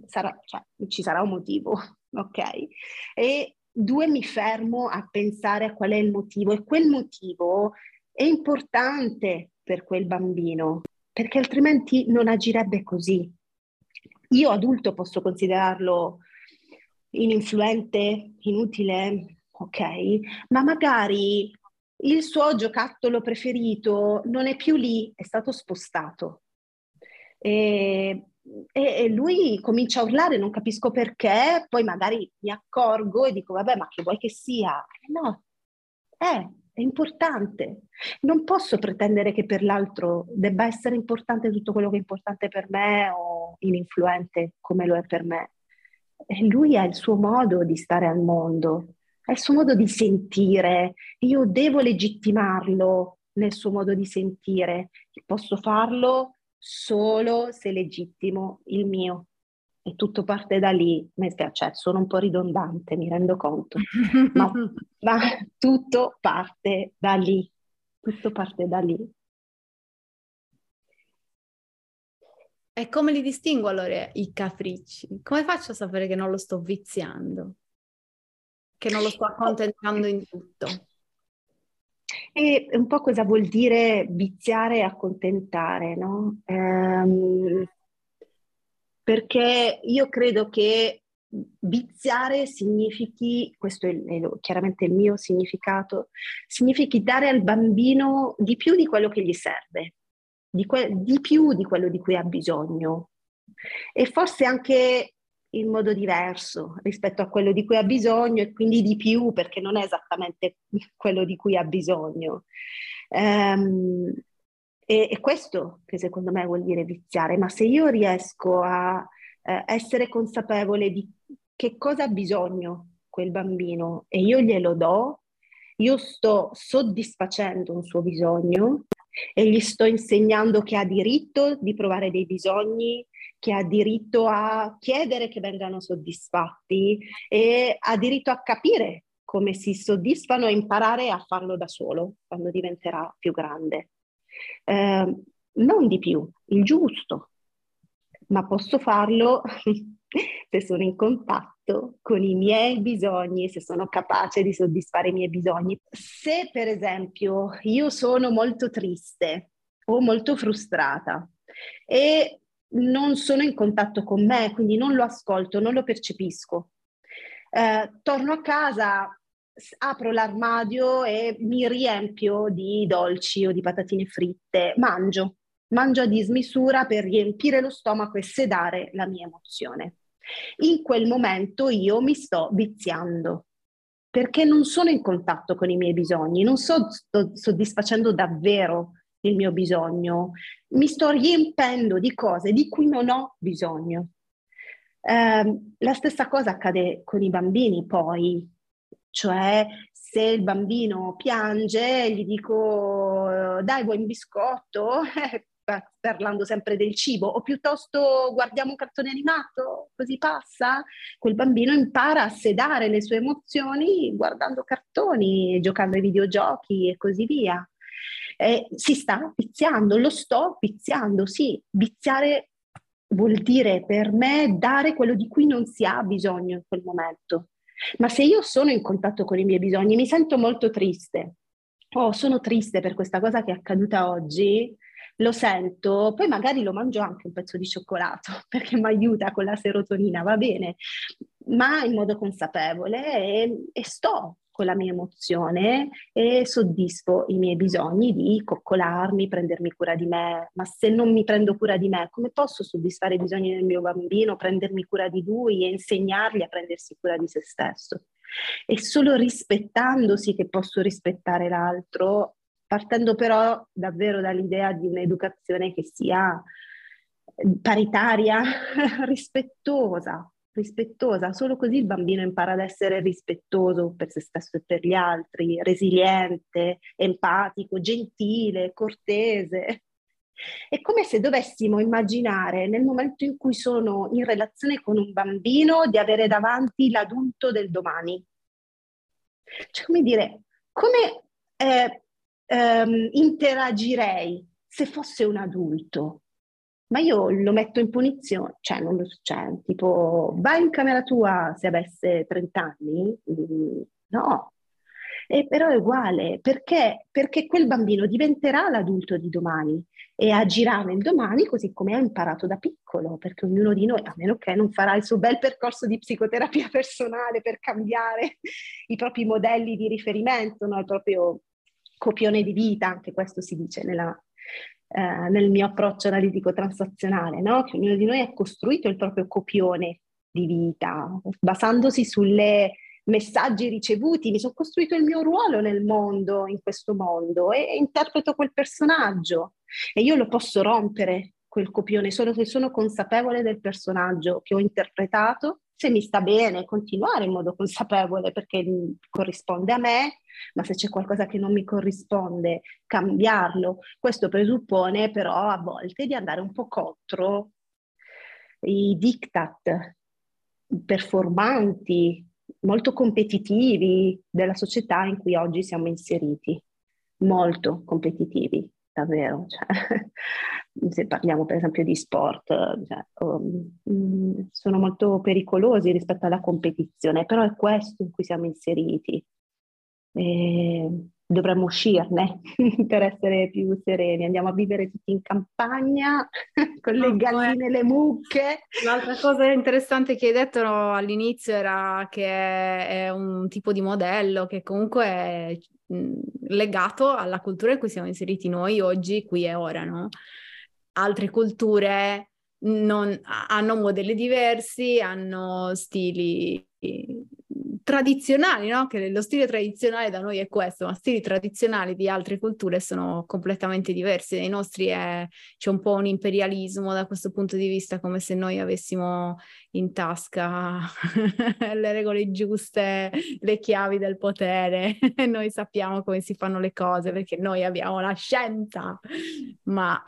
ci sarà un motivo, ok? E due, mi fermo a pensare a qual è il motivo e quel motivo è importante per quel bambino, perché altrimenti non agirebbe così. Io adulto posso considerarlo ininfluente, inutile, ok? Ma magari il suo giocattolo preferito non è più lì, è stato spostato. E lui comincia a urlare, non capisco perché, poi magari mi accorgo e dico, vabbè, ma che vuoi che sia? No, è importante. Non posso pretendere che per l'altro debba essere importante tutto quello che è importante per me o ininfluente come lo è per me. E lui ha il suo modo di stare al mondo, ha il suo modo di sentire. Io devo legittimarlo nel suo modo di sentire. Posso farlo solo se legittimo il mio. E tutto parte da lì. Cioè, sono un po' ridondante, mi rendo conto, ma, ma tutto parte da lì. Tutto parte da lì. E come li distingo allora i capricci? Come faccio a sapere che non lo sto viziando? Che non lo sto accontentando in tutto? E un po' cosa vuol dire viziare e accontentare, no? Perché io credo che viziare significhi, questo è chiaramente il mio significato, significhi dare al bambino di più di quello che gli serve, di più di quello di cui ha bisogno. E forse anche in modo diverso rispetto a quello di cui ha bisogno e quindi di più perché non è esattamente quello di cui ha bisogno. È questo che secondo me vuol dire viziare, ma se io riesco a essere consapevole di che cosa ha bisogno quel bambino e io glielo do, io sto soddisfacendo un suo bisogno e gli sto insegnando che ha diritto di provare dei bisogni, che ha diritto a chiedere che vengano soddisfatti e ha diritto a capire come si soddisfano e imparare a farlo da solo quando diventerà più grande. Non di più, il giusto, ma posso farlo se sono in contatto con i miei bisogni, se sono capace di soddisfare i miei bisogni. Se per esempio io sono molto triste o molto frustrata e non sono in contatto con me, quindi non lo ascolto, non lo percepisco, torno a casa, apro l'armadio e mi riempio di dolci o di patatine fritte, mangio a dismisura per riempire lo stomaco e sedare la mia emozione. In quel momento io mi sto viziando perché non sono in contatto con i miei bisogni, non sto soddisfacendo davvero il mio bisogno, mi sto riempendo di cose di cui non ho bisogno. La stessa cosa accade con i bambini poi, cioè se il bambino piange gli dico dai vuoi un biscotto? Parlando sempre del cibo, o piuttosto guardiamo un cartone animato, così passa, quel bambino impara a sedare le sue emozioni guardando cartoni, giocando ai videogiochi e così via. Si sta viziando, lo sto viziando, sì, viziare vuol dire per me dare quello di cui non si ha bisogno in quel momento. Ma se io sono in contatto con i miei bisogni, mi sento molto triste, sono triste per questa cosa che è accaduta oggi, lo sento, poi magari lo mangio anche un pezzo di cioccolato perché mi aiuta con la serotonina, va bene, ma in modo consapevole e sto con la mia emozione e soddisfo i miei bisogni di coccolarmi, prendermi cura di me. Ma se non mi prendo cura di me, come posso soddisfare i bisogni del mio bambino, prendermi cura di lui e insegnargli a prendersi cura di se stesso? È solo rispettandosi che posso rispettare l'altro, partendo però davvero dall'idea di un'educazione che sia paritaria, rispettosa. Solo così il bambino impara ad essere rispettoso per se stesso e per gli altri, resiliente, empatico, gentile, cortese. È come se dovessimo immaginare nel momento in cui sono in relazione con un bambino di avere davanti l'adulto del domani. Cioè, come dire, come interagirei se fosse un adulto? Ma io lo metto in punizione, cioè non lo so, cioè, tipo vai in camera tua se avesse 30 anni? No, però è uguale, perché quel bambino diventerà l'adulto di domani e agirà nel domani così come ha imparato da piccolo, perché ognuno di noi, a meno che non farà il suo bel percorso di psicoterapia personale per cambiare i propri modelli di riferimento, no? Proprio copione di vita, anche questo si dice nel mio approccio analitico transazionale, no? Che ognuno di noi ha costruito il proprio copione di vita, basandosi sulle messaggi ricevuti, mi sono costruito il mio ruolo nel mondo, in questo mondo, e interpreto quel personaggio e io lo posso rompere, quel copione, solo se sono consapevole del personaggio che ho interpretato, se mi sta bene continuare in modo consapevole perché corrisponde a me, ma se c'è qualcosa che non mi corrisponde, cambiarlo. Questo presuppone però a volte di andare un po' contro i diktat performanti, molto competitivi della società in cui oggi siamo inseriti, molto competitivi, davvero. Cioè, se parliamo per esempio di sport, cioè, sono molto pericolosi rispetto alla competizione, però è questo in cui siamo inseriti. E dovremmo uscirne per essere più sereni. Andiamo a vivere tutti in campagna con le galline e le mucche. L'altra cosa interessante che hai detto all'inizio era che è un tipo di modello che comunque è legato alla cultura in cui siamo inseriti noi oggi, qui e ora, no? Altre culture hanno modelli diversi, hanno stili tradizionali, no? Che lo stile tradizionale da noi è questo, ma stili tradizionali di altre culture sono completamente diversi. Nei nostri c'è un po' un imperialismo da questo punto di vista, come se noi avessimo in tasca le regole giuste, le chiavi del potere, e noi sappiamo come si fanno le cose perché noi abbiamo la scienza, ma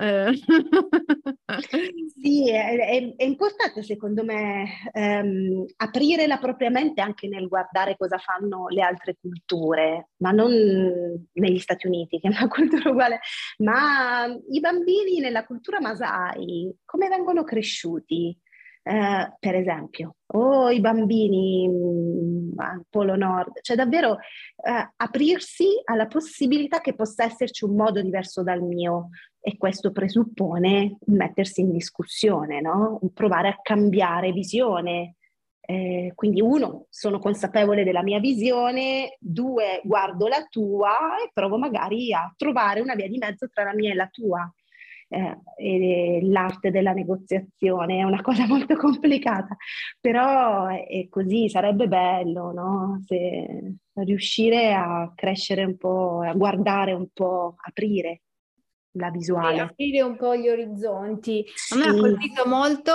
Sì, è importante secondo me aprire la propria mente anche nel guardare cosa fanno le altre culture, ma non negli Stati Uniti, che è una cultura uguale, ma i bambini nella cultura Masai, come vengono cresciuti? Per esempio, o i bambini al Polo Nord, cioè davvero aprirsi alla possibilità che possa esserci un modo diverso dal mio, e questo presuppone mettersi in discussione, no? Provare a cambiare visione. Quindi uno, sono consapevole della mia visione, due, guardo la tua e provo magari a trovare una via di mezzo tra la mia e la tua. E l'arte della negoziazione è una cosa molto complicata, però è così, sarebbe bello, no? Se riuscire a crescere un po', a guardare un po', aprire la Sì, visuale. aprire un po' gli orizzonti. A me ha Sì, colpito molto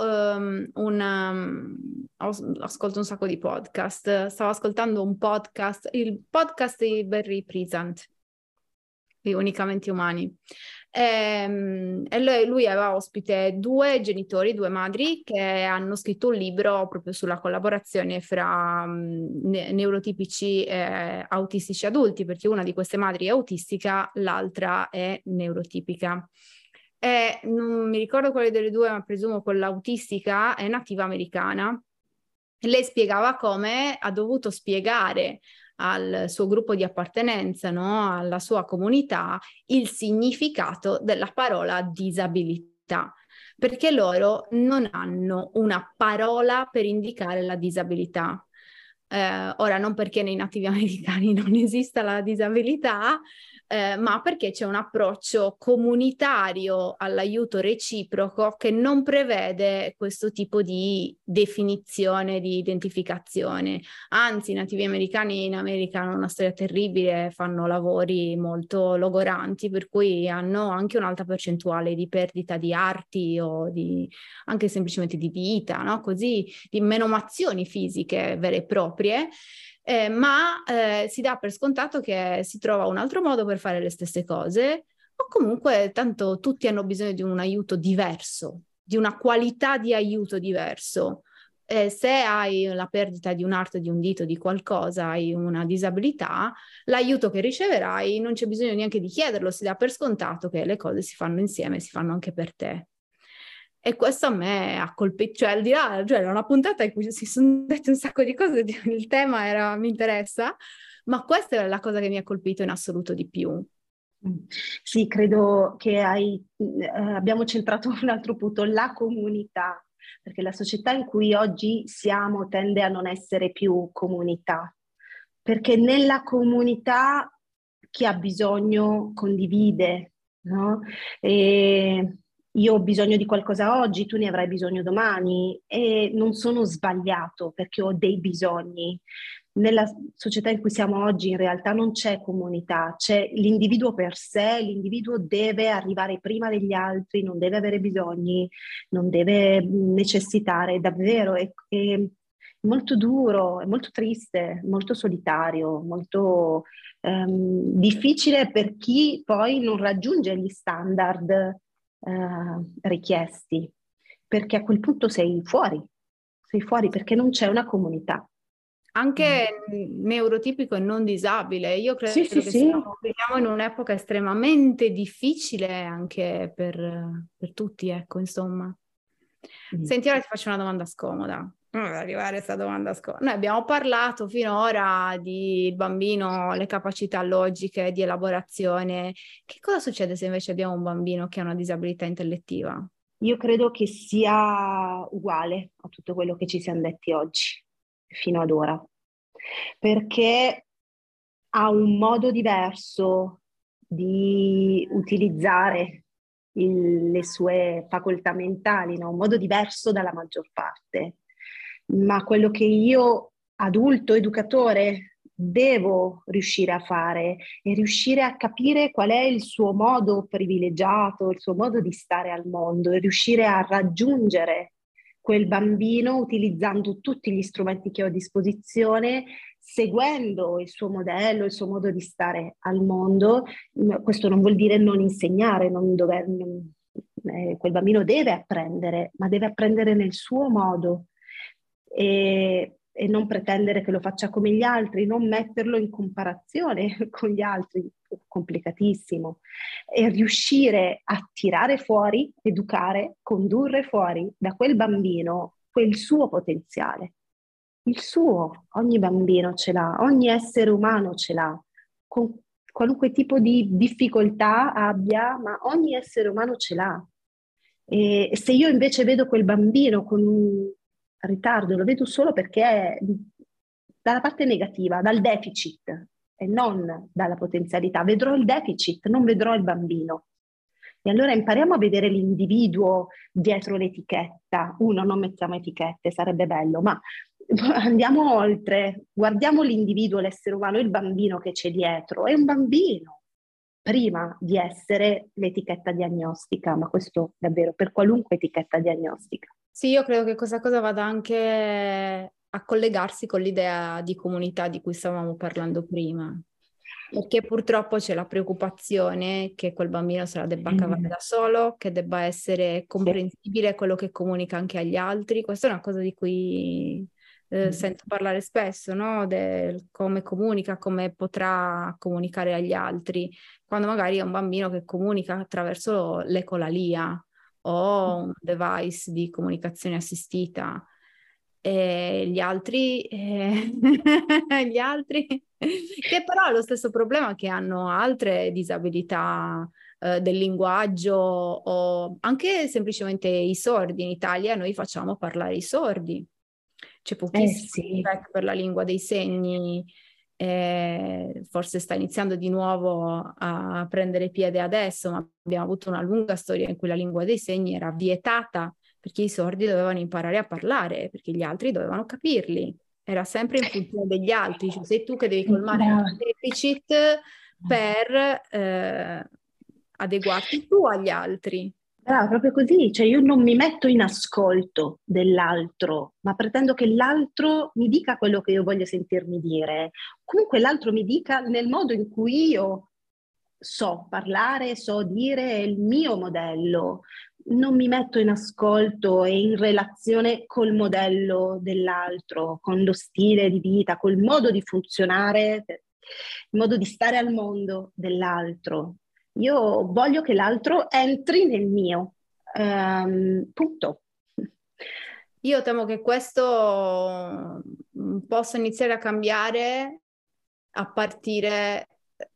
ascolto un sacco di podcast. Stavo ascoltando un podcast, il podcast di Barry Present, di Unicamente Umani. E lui aveva ospite due genitori, due madri che hanno scritto un libro proprio sulla collaborazione fra neurotipici e autistici adulti, perché una di queste madri è autistica, l'altra è neurotipica. E non mi ricordo quale delle due, ma presumo quella autistica è nativa americana. Lei spiegava come ha dovuto spiegare al suo gruppo di appartenenza, no? Alla sua comunità, il significato della parola disabilità, perché loro non hanno una parola per indicare la disabilità. Ora, non perché nei nativi americani non esista la disabilità, ma perché c'è un approccio comunitario all'aiuto reciproco che non prevede questo tipo di definizione, di identificazione. Anzi, i nativi americani in America hanno una storia terribile, fanno lavori molto logoranti, per cui hanno anche un'alta percentuale di perdita di arti o anche semplicemente di vita, no? Così, di menomazioni fisiche vere e proprie. Ma si dà per scontato che si trova un altro modo per fare le stesse cose, o comunque tanto tutti hanno bisogno di un aiuto diverso, di una qualità di aiuto diverso. Se hai la perdita di un arto, di un dito, di qualcosa, hai una disabilità, l'aiuto che riceverai non c'è bisogno neanche di chiederlo, si dà per scontato che le cose si fanno insieme, si fanno anche per te. E questo a me ha colpito, cioè al di là, cioè era una puntata in cui si sono dette un sacco di cose, il tema mi interessa, ma questa è la cosa che mi ha colpito in assoluto di più. sì, credo che abbiamo centrato un altro punto, la comunità, perché la società in cui oggi siamo tende a non essere più comunità, perché nella comunità chi ha bisogno condivide, no? E io ho bisogno di qualcosa oggi, tu ne avrai bisogno domani e non sono sbagliato perché ho dei bisogni. Nella società in cui siamo oggi in realtà non c'è comunità, c'è l'individuo per sé, l'individuo deve arrivare prima degli altri, non deve avere bisogni, non deve necessitare, davvero. È molto duro, è molto triste, molto solitario, molto difficile per chi poi non raggiunge gli standard richiesti, perché a quel punto sei fuori perché non c'è una comunità. Anche neurotipico e non disabile. Io Sì, credo sì, che sì. viviamo in un'epoca estremamente difficile anche per tutti, ecco, insomma. Senti, ora ti faccio una domanda scomoda. Arrivare a questa domanda scomoda. Noi abbiamo parlato finora di il bambino, le capacità logiche di elaborazione. Che cosa succede se invece abbiamo un bambino che ha una disabilità intellettiva? Io credo che sia uguale a tutto quello che ci siamo detti oggi, fino ad ora, perché ha un modo diverso di utilizzare le sue facoltà mentali, no? Un modo diverso dalla maggior parte. Ma quello che io, adulto, educatore, devo riuscire a fare è riuscire a capire qual è il suo modo privilegiato, il suo modo di stare al mondo e riuscire a raggiungere quel bambino utilizzando tutti gli strumenti che ho a disposizione, seguendo il suo modello, il suo modo di stare al mondo. Questo non vuol dire non insegnare, quel bambino deve apprendere, ma deve apprendere nel suo modo e non pretendere che lo faccia come gli altri, non metterlo in comparazione con gli altri, complicatissimo, e riuscire a tirare fuori, educare, condurre fuori da quel bambino quel suo potenziale. Il suo, ogni bambino ce l'ha, ogni essere umano ce l'ha, con qualunque tipo di difficoltà abbia, ma ogni essere umano ce l'ha. E se io invece vedo quel bambino con un ritardo, lo vedo solo perché è dalla parte negativa, dal deficit e non dalla potenzialità. Vedrò il deficit, non vedrò il bambino. E allora impariamo a vedere l'individuo dietro l'etichetta. Uno, non mettiamo etichette, sarebbe bello, ma andiamo oltre, guardiamo l'individuo, l'essere umano, il bambino che c'è dietro. È un bambino prima di essere l'etichetta diagnostica, ma questo davvero per qualunque etichetta diagnostica. Sì, io credo che questa cosa vada anche a collegarsi con l'idea di comunità di cui stavamo parlando prima, perché purtroppo c'è la preoccupazione che quel bambino se la debba cavare da solo, che debba essere comprensibile quello che comunica anche agli altri. Questa è una cosa di cui sento parlare spesso, no? Del come comunica, come potrà comunicare agli altri, quando magari è un bambino che comunica attraverso l'ecolalia o un device di comunicazione assistita. E gli altri, gli altri che però ha lo stesso problema che hanno altre disabilità del linguaggio o anche semplicemente i sordi. In Italia noi facciamo parlare i sordi, c'è pochissimo Sì. rispetto per la lingua dei segni. Forse sta iniziando di nuovo a prendere piede adesso, ma abbiamo avuto una lunga storia in cui la lingua dei segni era vietata perché i sordi dovevano imparare a parlare, perché gli altri dovevano capirli. Era sempre in funzione degli altri, cioè sei tu che devi colmare il deficit per adeguarti tu agli altri. Proprio così, cioè io non mi metto in ascolto dell'altro, ma pretendo che l'altro mi dica quello che io voglio sentirmi dire. Comunque l'altro mi dica nel modo in cui io so parlare, so dire il mio modello. Non mi metto in ascolto e in relazione col modello dell'altro, con lo stile di vita, col modo di funzionare, il modo di stare al mondo dell'altro. Io voglio che l'altro entri nel mio, punto. Io temo che questo possa iniziare a cambiare a partire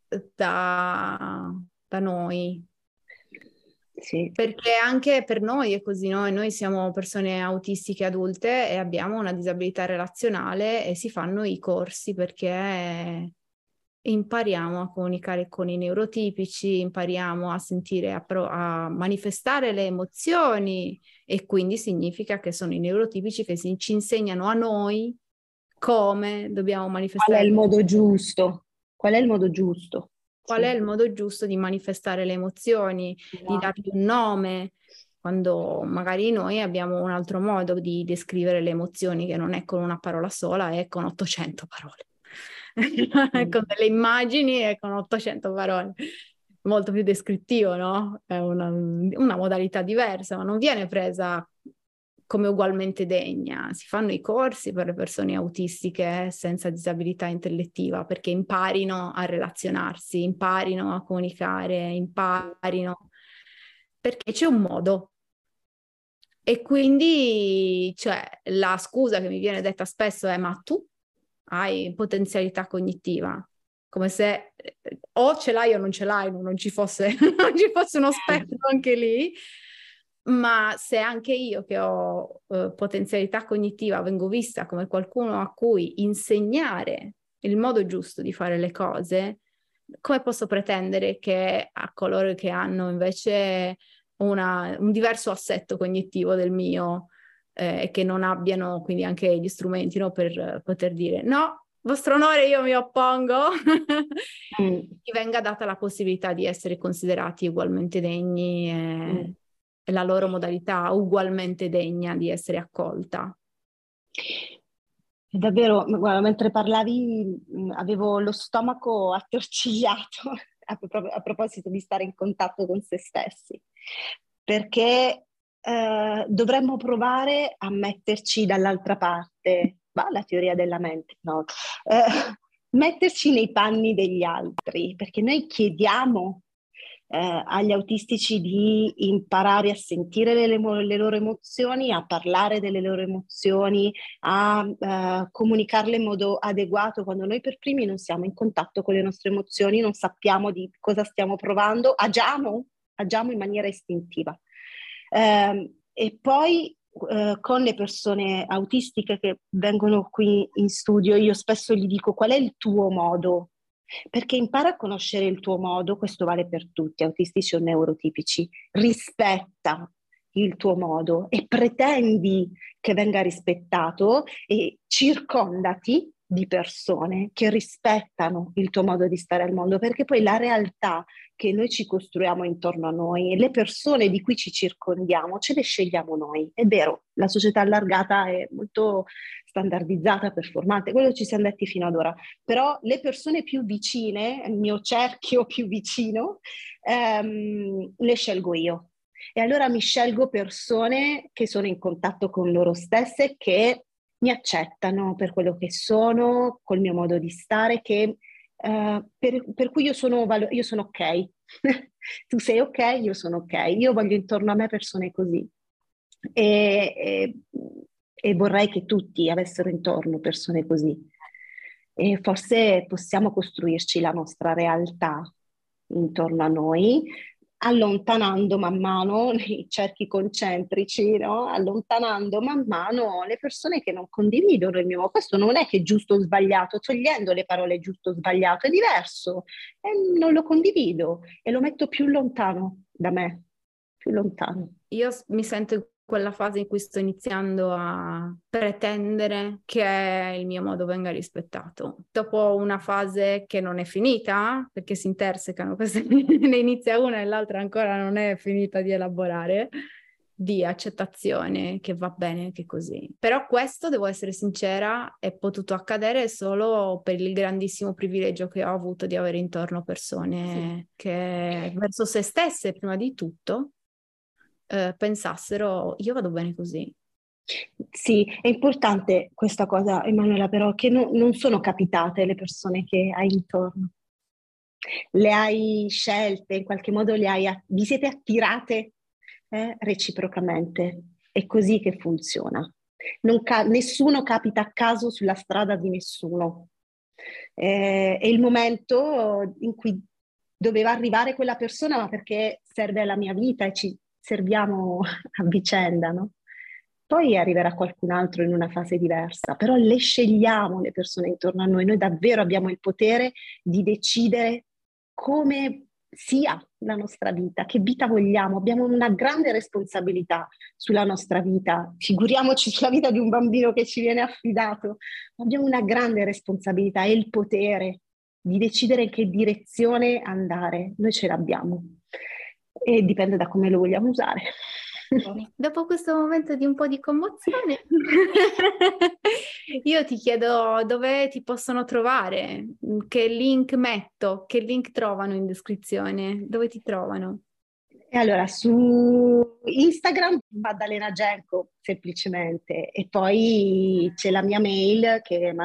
da noi. Sì. Perché anche per noi è così, noi siamo persone autistiche adulte e abbiamo una disabilità relazionale e si fanno i corsi perché impariamo a comunicare con i neurotipici, impariamo a sentire, a manifestare le emozioni, e quindi significa che sono i neurotipici che ci insegnano a noi come dobbiamo Qual è manifestare. il modo giusto? Qual è il modo giusto? Qual è il modo giusto di manifestare le emozioni, di No. dargli un nome, quando magari noi abbiamo un altro modo di descrivere le emozioni, che non è con una parola sola, è con 800 parole. Con delle immagini e con 800 parole. Molto più descrittivo, no? È una modalità diversa, ma non viene presa come ugualmente degna. Si fanno i corsi per le persone autistiche senza disabilità intellettiva perché imparino a relazionarsi, imparino a comunicare, imparino, perché c'è un modo. E quindi, cioè, la scusa che mi viene detta spesso è: ma tu hai potenzialità cognitiva? Come se o ce l'hai o non ce l'hai, non ci fosse, non ci fosse uno spettro anche lì. Ma se anche io che ho potenzialità cognitiva vengo vista come qualcuno a cui insegnare il modo giusto di fare le cose, come posso pretendere che a coloro che hanno invece un diverso assetto cognitivo del mio e che non abbiano quindi anche gli strumenti, no, per poter dire no, vostro onore, io mi oppongo, gli venga data la possibilità di essere considerati ugualmente degni e la loro modalità ugualmente degna di essere accolta. Davvero, guarda, mentre parlavi avevo lo stomaco attorcigliato a proposito di stare in contatto con se stessi, perché dovremmo provare a metterci dall'altra parte, va la teoria della mente, no? Metterci nei panni degli altri, perché noi chiediamo agli autistici di imparare a sentire le loro emozioni, a parlare delle loro emozioni, a comunicarle in modo adeguato quando noi per primi non siamo in contatto con le nostre emozioni, non sappiamo di cosa stiamo provando, agiamo in maniera istintiva. E poi con le persone autistiche che vengono qui in studio, io spesso gli dico: qual è il tuo modo? Perché impara a conoscere il tuo modo, questo vale per tutti, autistici o neurotipici, rispetta il tuo modo e pretendi che venga rispettato e circondati di persone che rispettano il tuo modo di stare al mondo, perché poi la realtà che noi ci costruiamo intorno a noi, le persone di cui ci circondiamo, ce le scegliamo noi. È vero, la società allargata è molto standardizzata, performante, quello ci siamo detti fino ad ora, però le persone più vicine, il mio cerchio più vicino, le scelgo io. E allora mi scelgo persone che sono in contatto con loro stesse, che mi accettano per quello che sono, col mio modo di stare, che, per cui io sono ok. Tu sei ok, io sono ok. Io voglio intorno a me persone così. E vorrei che tutti avessero intorno persone così. E forse possiamo costruirci la nostra realtà intorno a noi, allontanando man mano nei cerchi concentrici, no? Allontanando man mano le persone che non condividono il mio modo. Questo non è che è giusto o sbagliato, togliendo le parole giusto o sbagliato, è diverso. E non lo condivido e lo metto più lontano da me, più lontano. Io mi sento in quella fase in cui sto iniziando a pretendere che il mio modo venga rispettato. Dopo una fase che non è finita, perché si intersecano, queste, ne inizia una e l'altra ancora non è finita di elaborare, di accettazione che va bene anche così. Però questo, devo essere sincera, è potuto accadere solo per il grandissimo privilegio che ho avuto di avere intorno persone che verso se stesse, prima di tutto, pensassero: io vado bene così. Sì, è importante questa cosa, Emanuela, però, che non sono capitate le persone che hai intorno. Le hai scelte, in qualche modo vi siete attirate reciprocamente. È così che funziona. Nessuno capita a caso sulla strada di nessuno. È il momento in cui doveva arrivare quella persona, ma perché serve alla mia vita e ci serviamo a vicenda, no? poi arriverà qualcun altro in una fase diversa, però le scegliamo le persone intorno a noi, noi davvero abbiamo il potere di decidere come sia la nostra vita, che vita vogliamo, abbiamo una grande responsabilità sulla nostra vita, figuriamoci sulla vita di un bambino che ci viene affidato, abbiamo una grande responsabilità e il potere di decidere in che direzione andare, noi ce l'abbiamo e dipende da come lo vogliamo usare. Dopo questo momento di un po' di commozione, io ti chiedo dove ti possono trovare, che link metto, che link trovano in descrizione, dove ti trovano? E allora su Instagram Maddalena Genco semplicemente e poi c'è la mia mail che è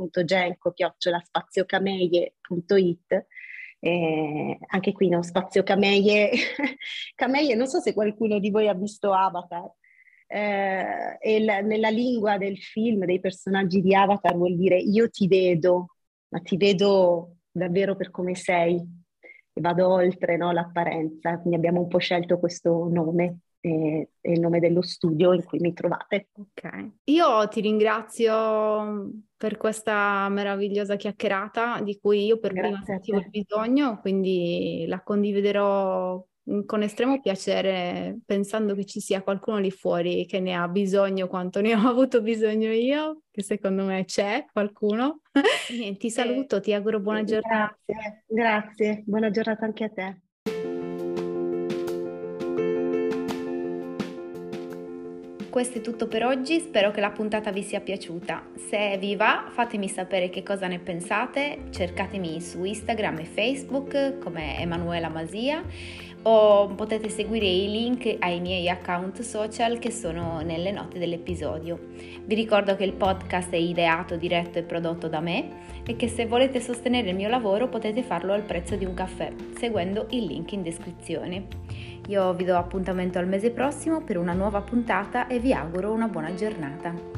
maddalena.genco@spaziocameie.it. Anche qui no, Spazio Cameie, Cameie, non so se qualcuno di voi ha visto Avatar, nella lingua del film, dei personaggi di Avatar vuol dire io ti vedo, ma ti vedo davvero per come sei e vado oltre, no, l'apparenza, quindi abbiamo un po' scelto questo nome. È il nome dello studio in cui mi trovate. Ok, io ti ringrazio per questa meravigliosa chiacchierata di cui io per prima Grazie a sentivo il te. bisogno, quindi la condividerò con estremo piacere, pensando che ci sia qualcuno lì fuori che ne ha bisogno quanto ne ho avuto bisogno io, che secondo me c'è qualcuno. Niente, ti saluto, ti auguro buona giornata. Grazie, grazie. Buona giornata anche a te. Questo è tutto per oggi, spero che la puntata vi sia piaciuta. Se vi va, fatemi sapere che cosa ne pensate, cercatemi su Instagram e Facebook come Emanuela Masia o potete seguire i link ai miei account social che sono nelle note dell'episodio. Vi ricordo che il podcast è ideato, diretto e prodotto da me e che se volete sostenere il mio lavoro potete farlo al prezzo di un caffè, seguendo il link in descrizione. Io vi do appuntamento al mese prossimo per una nuova puntata e vi auguro una buona giornata.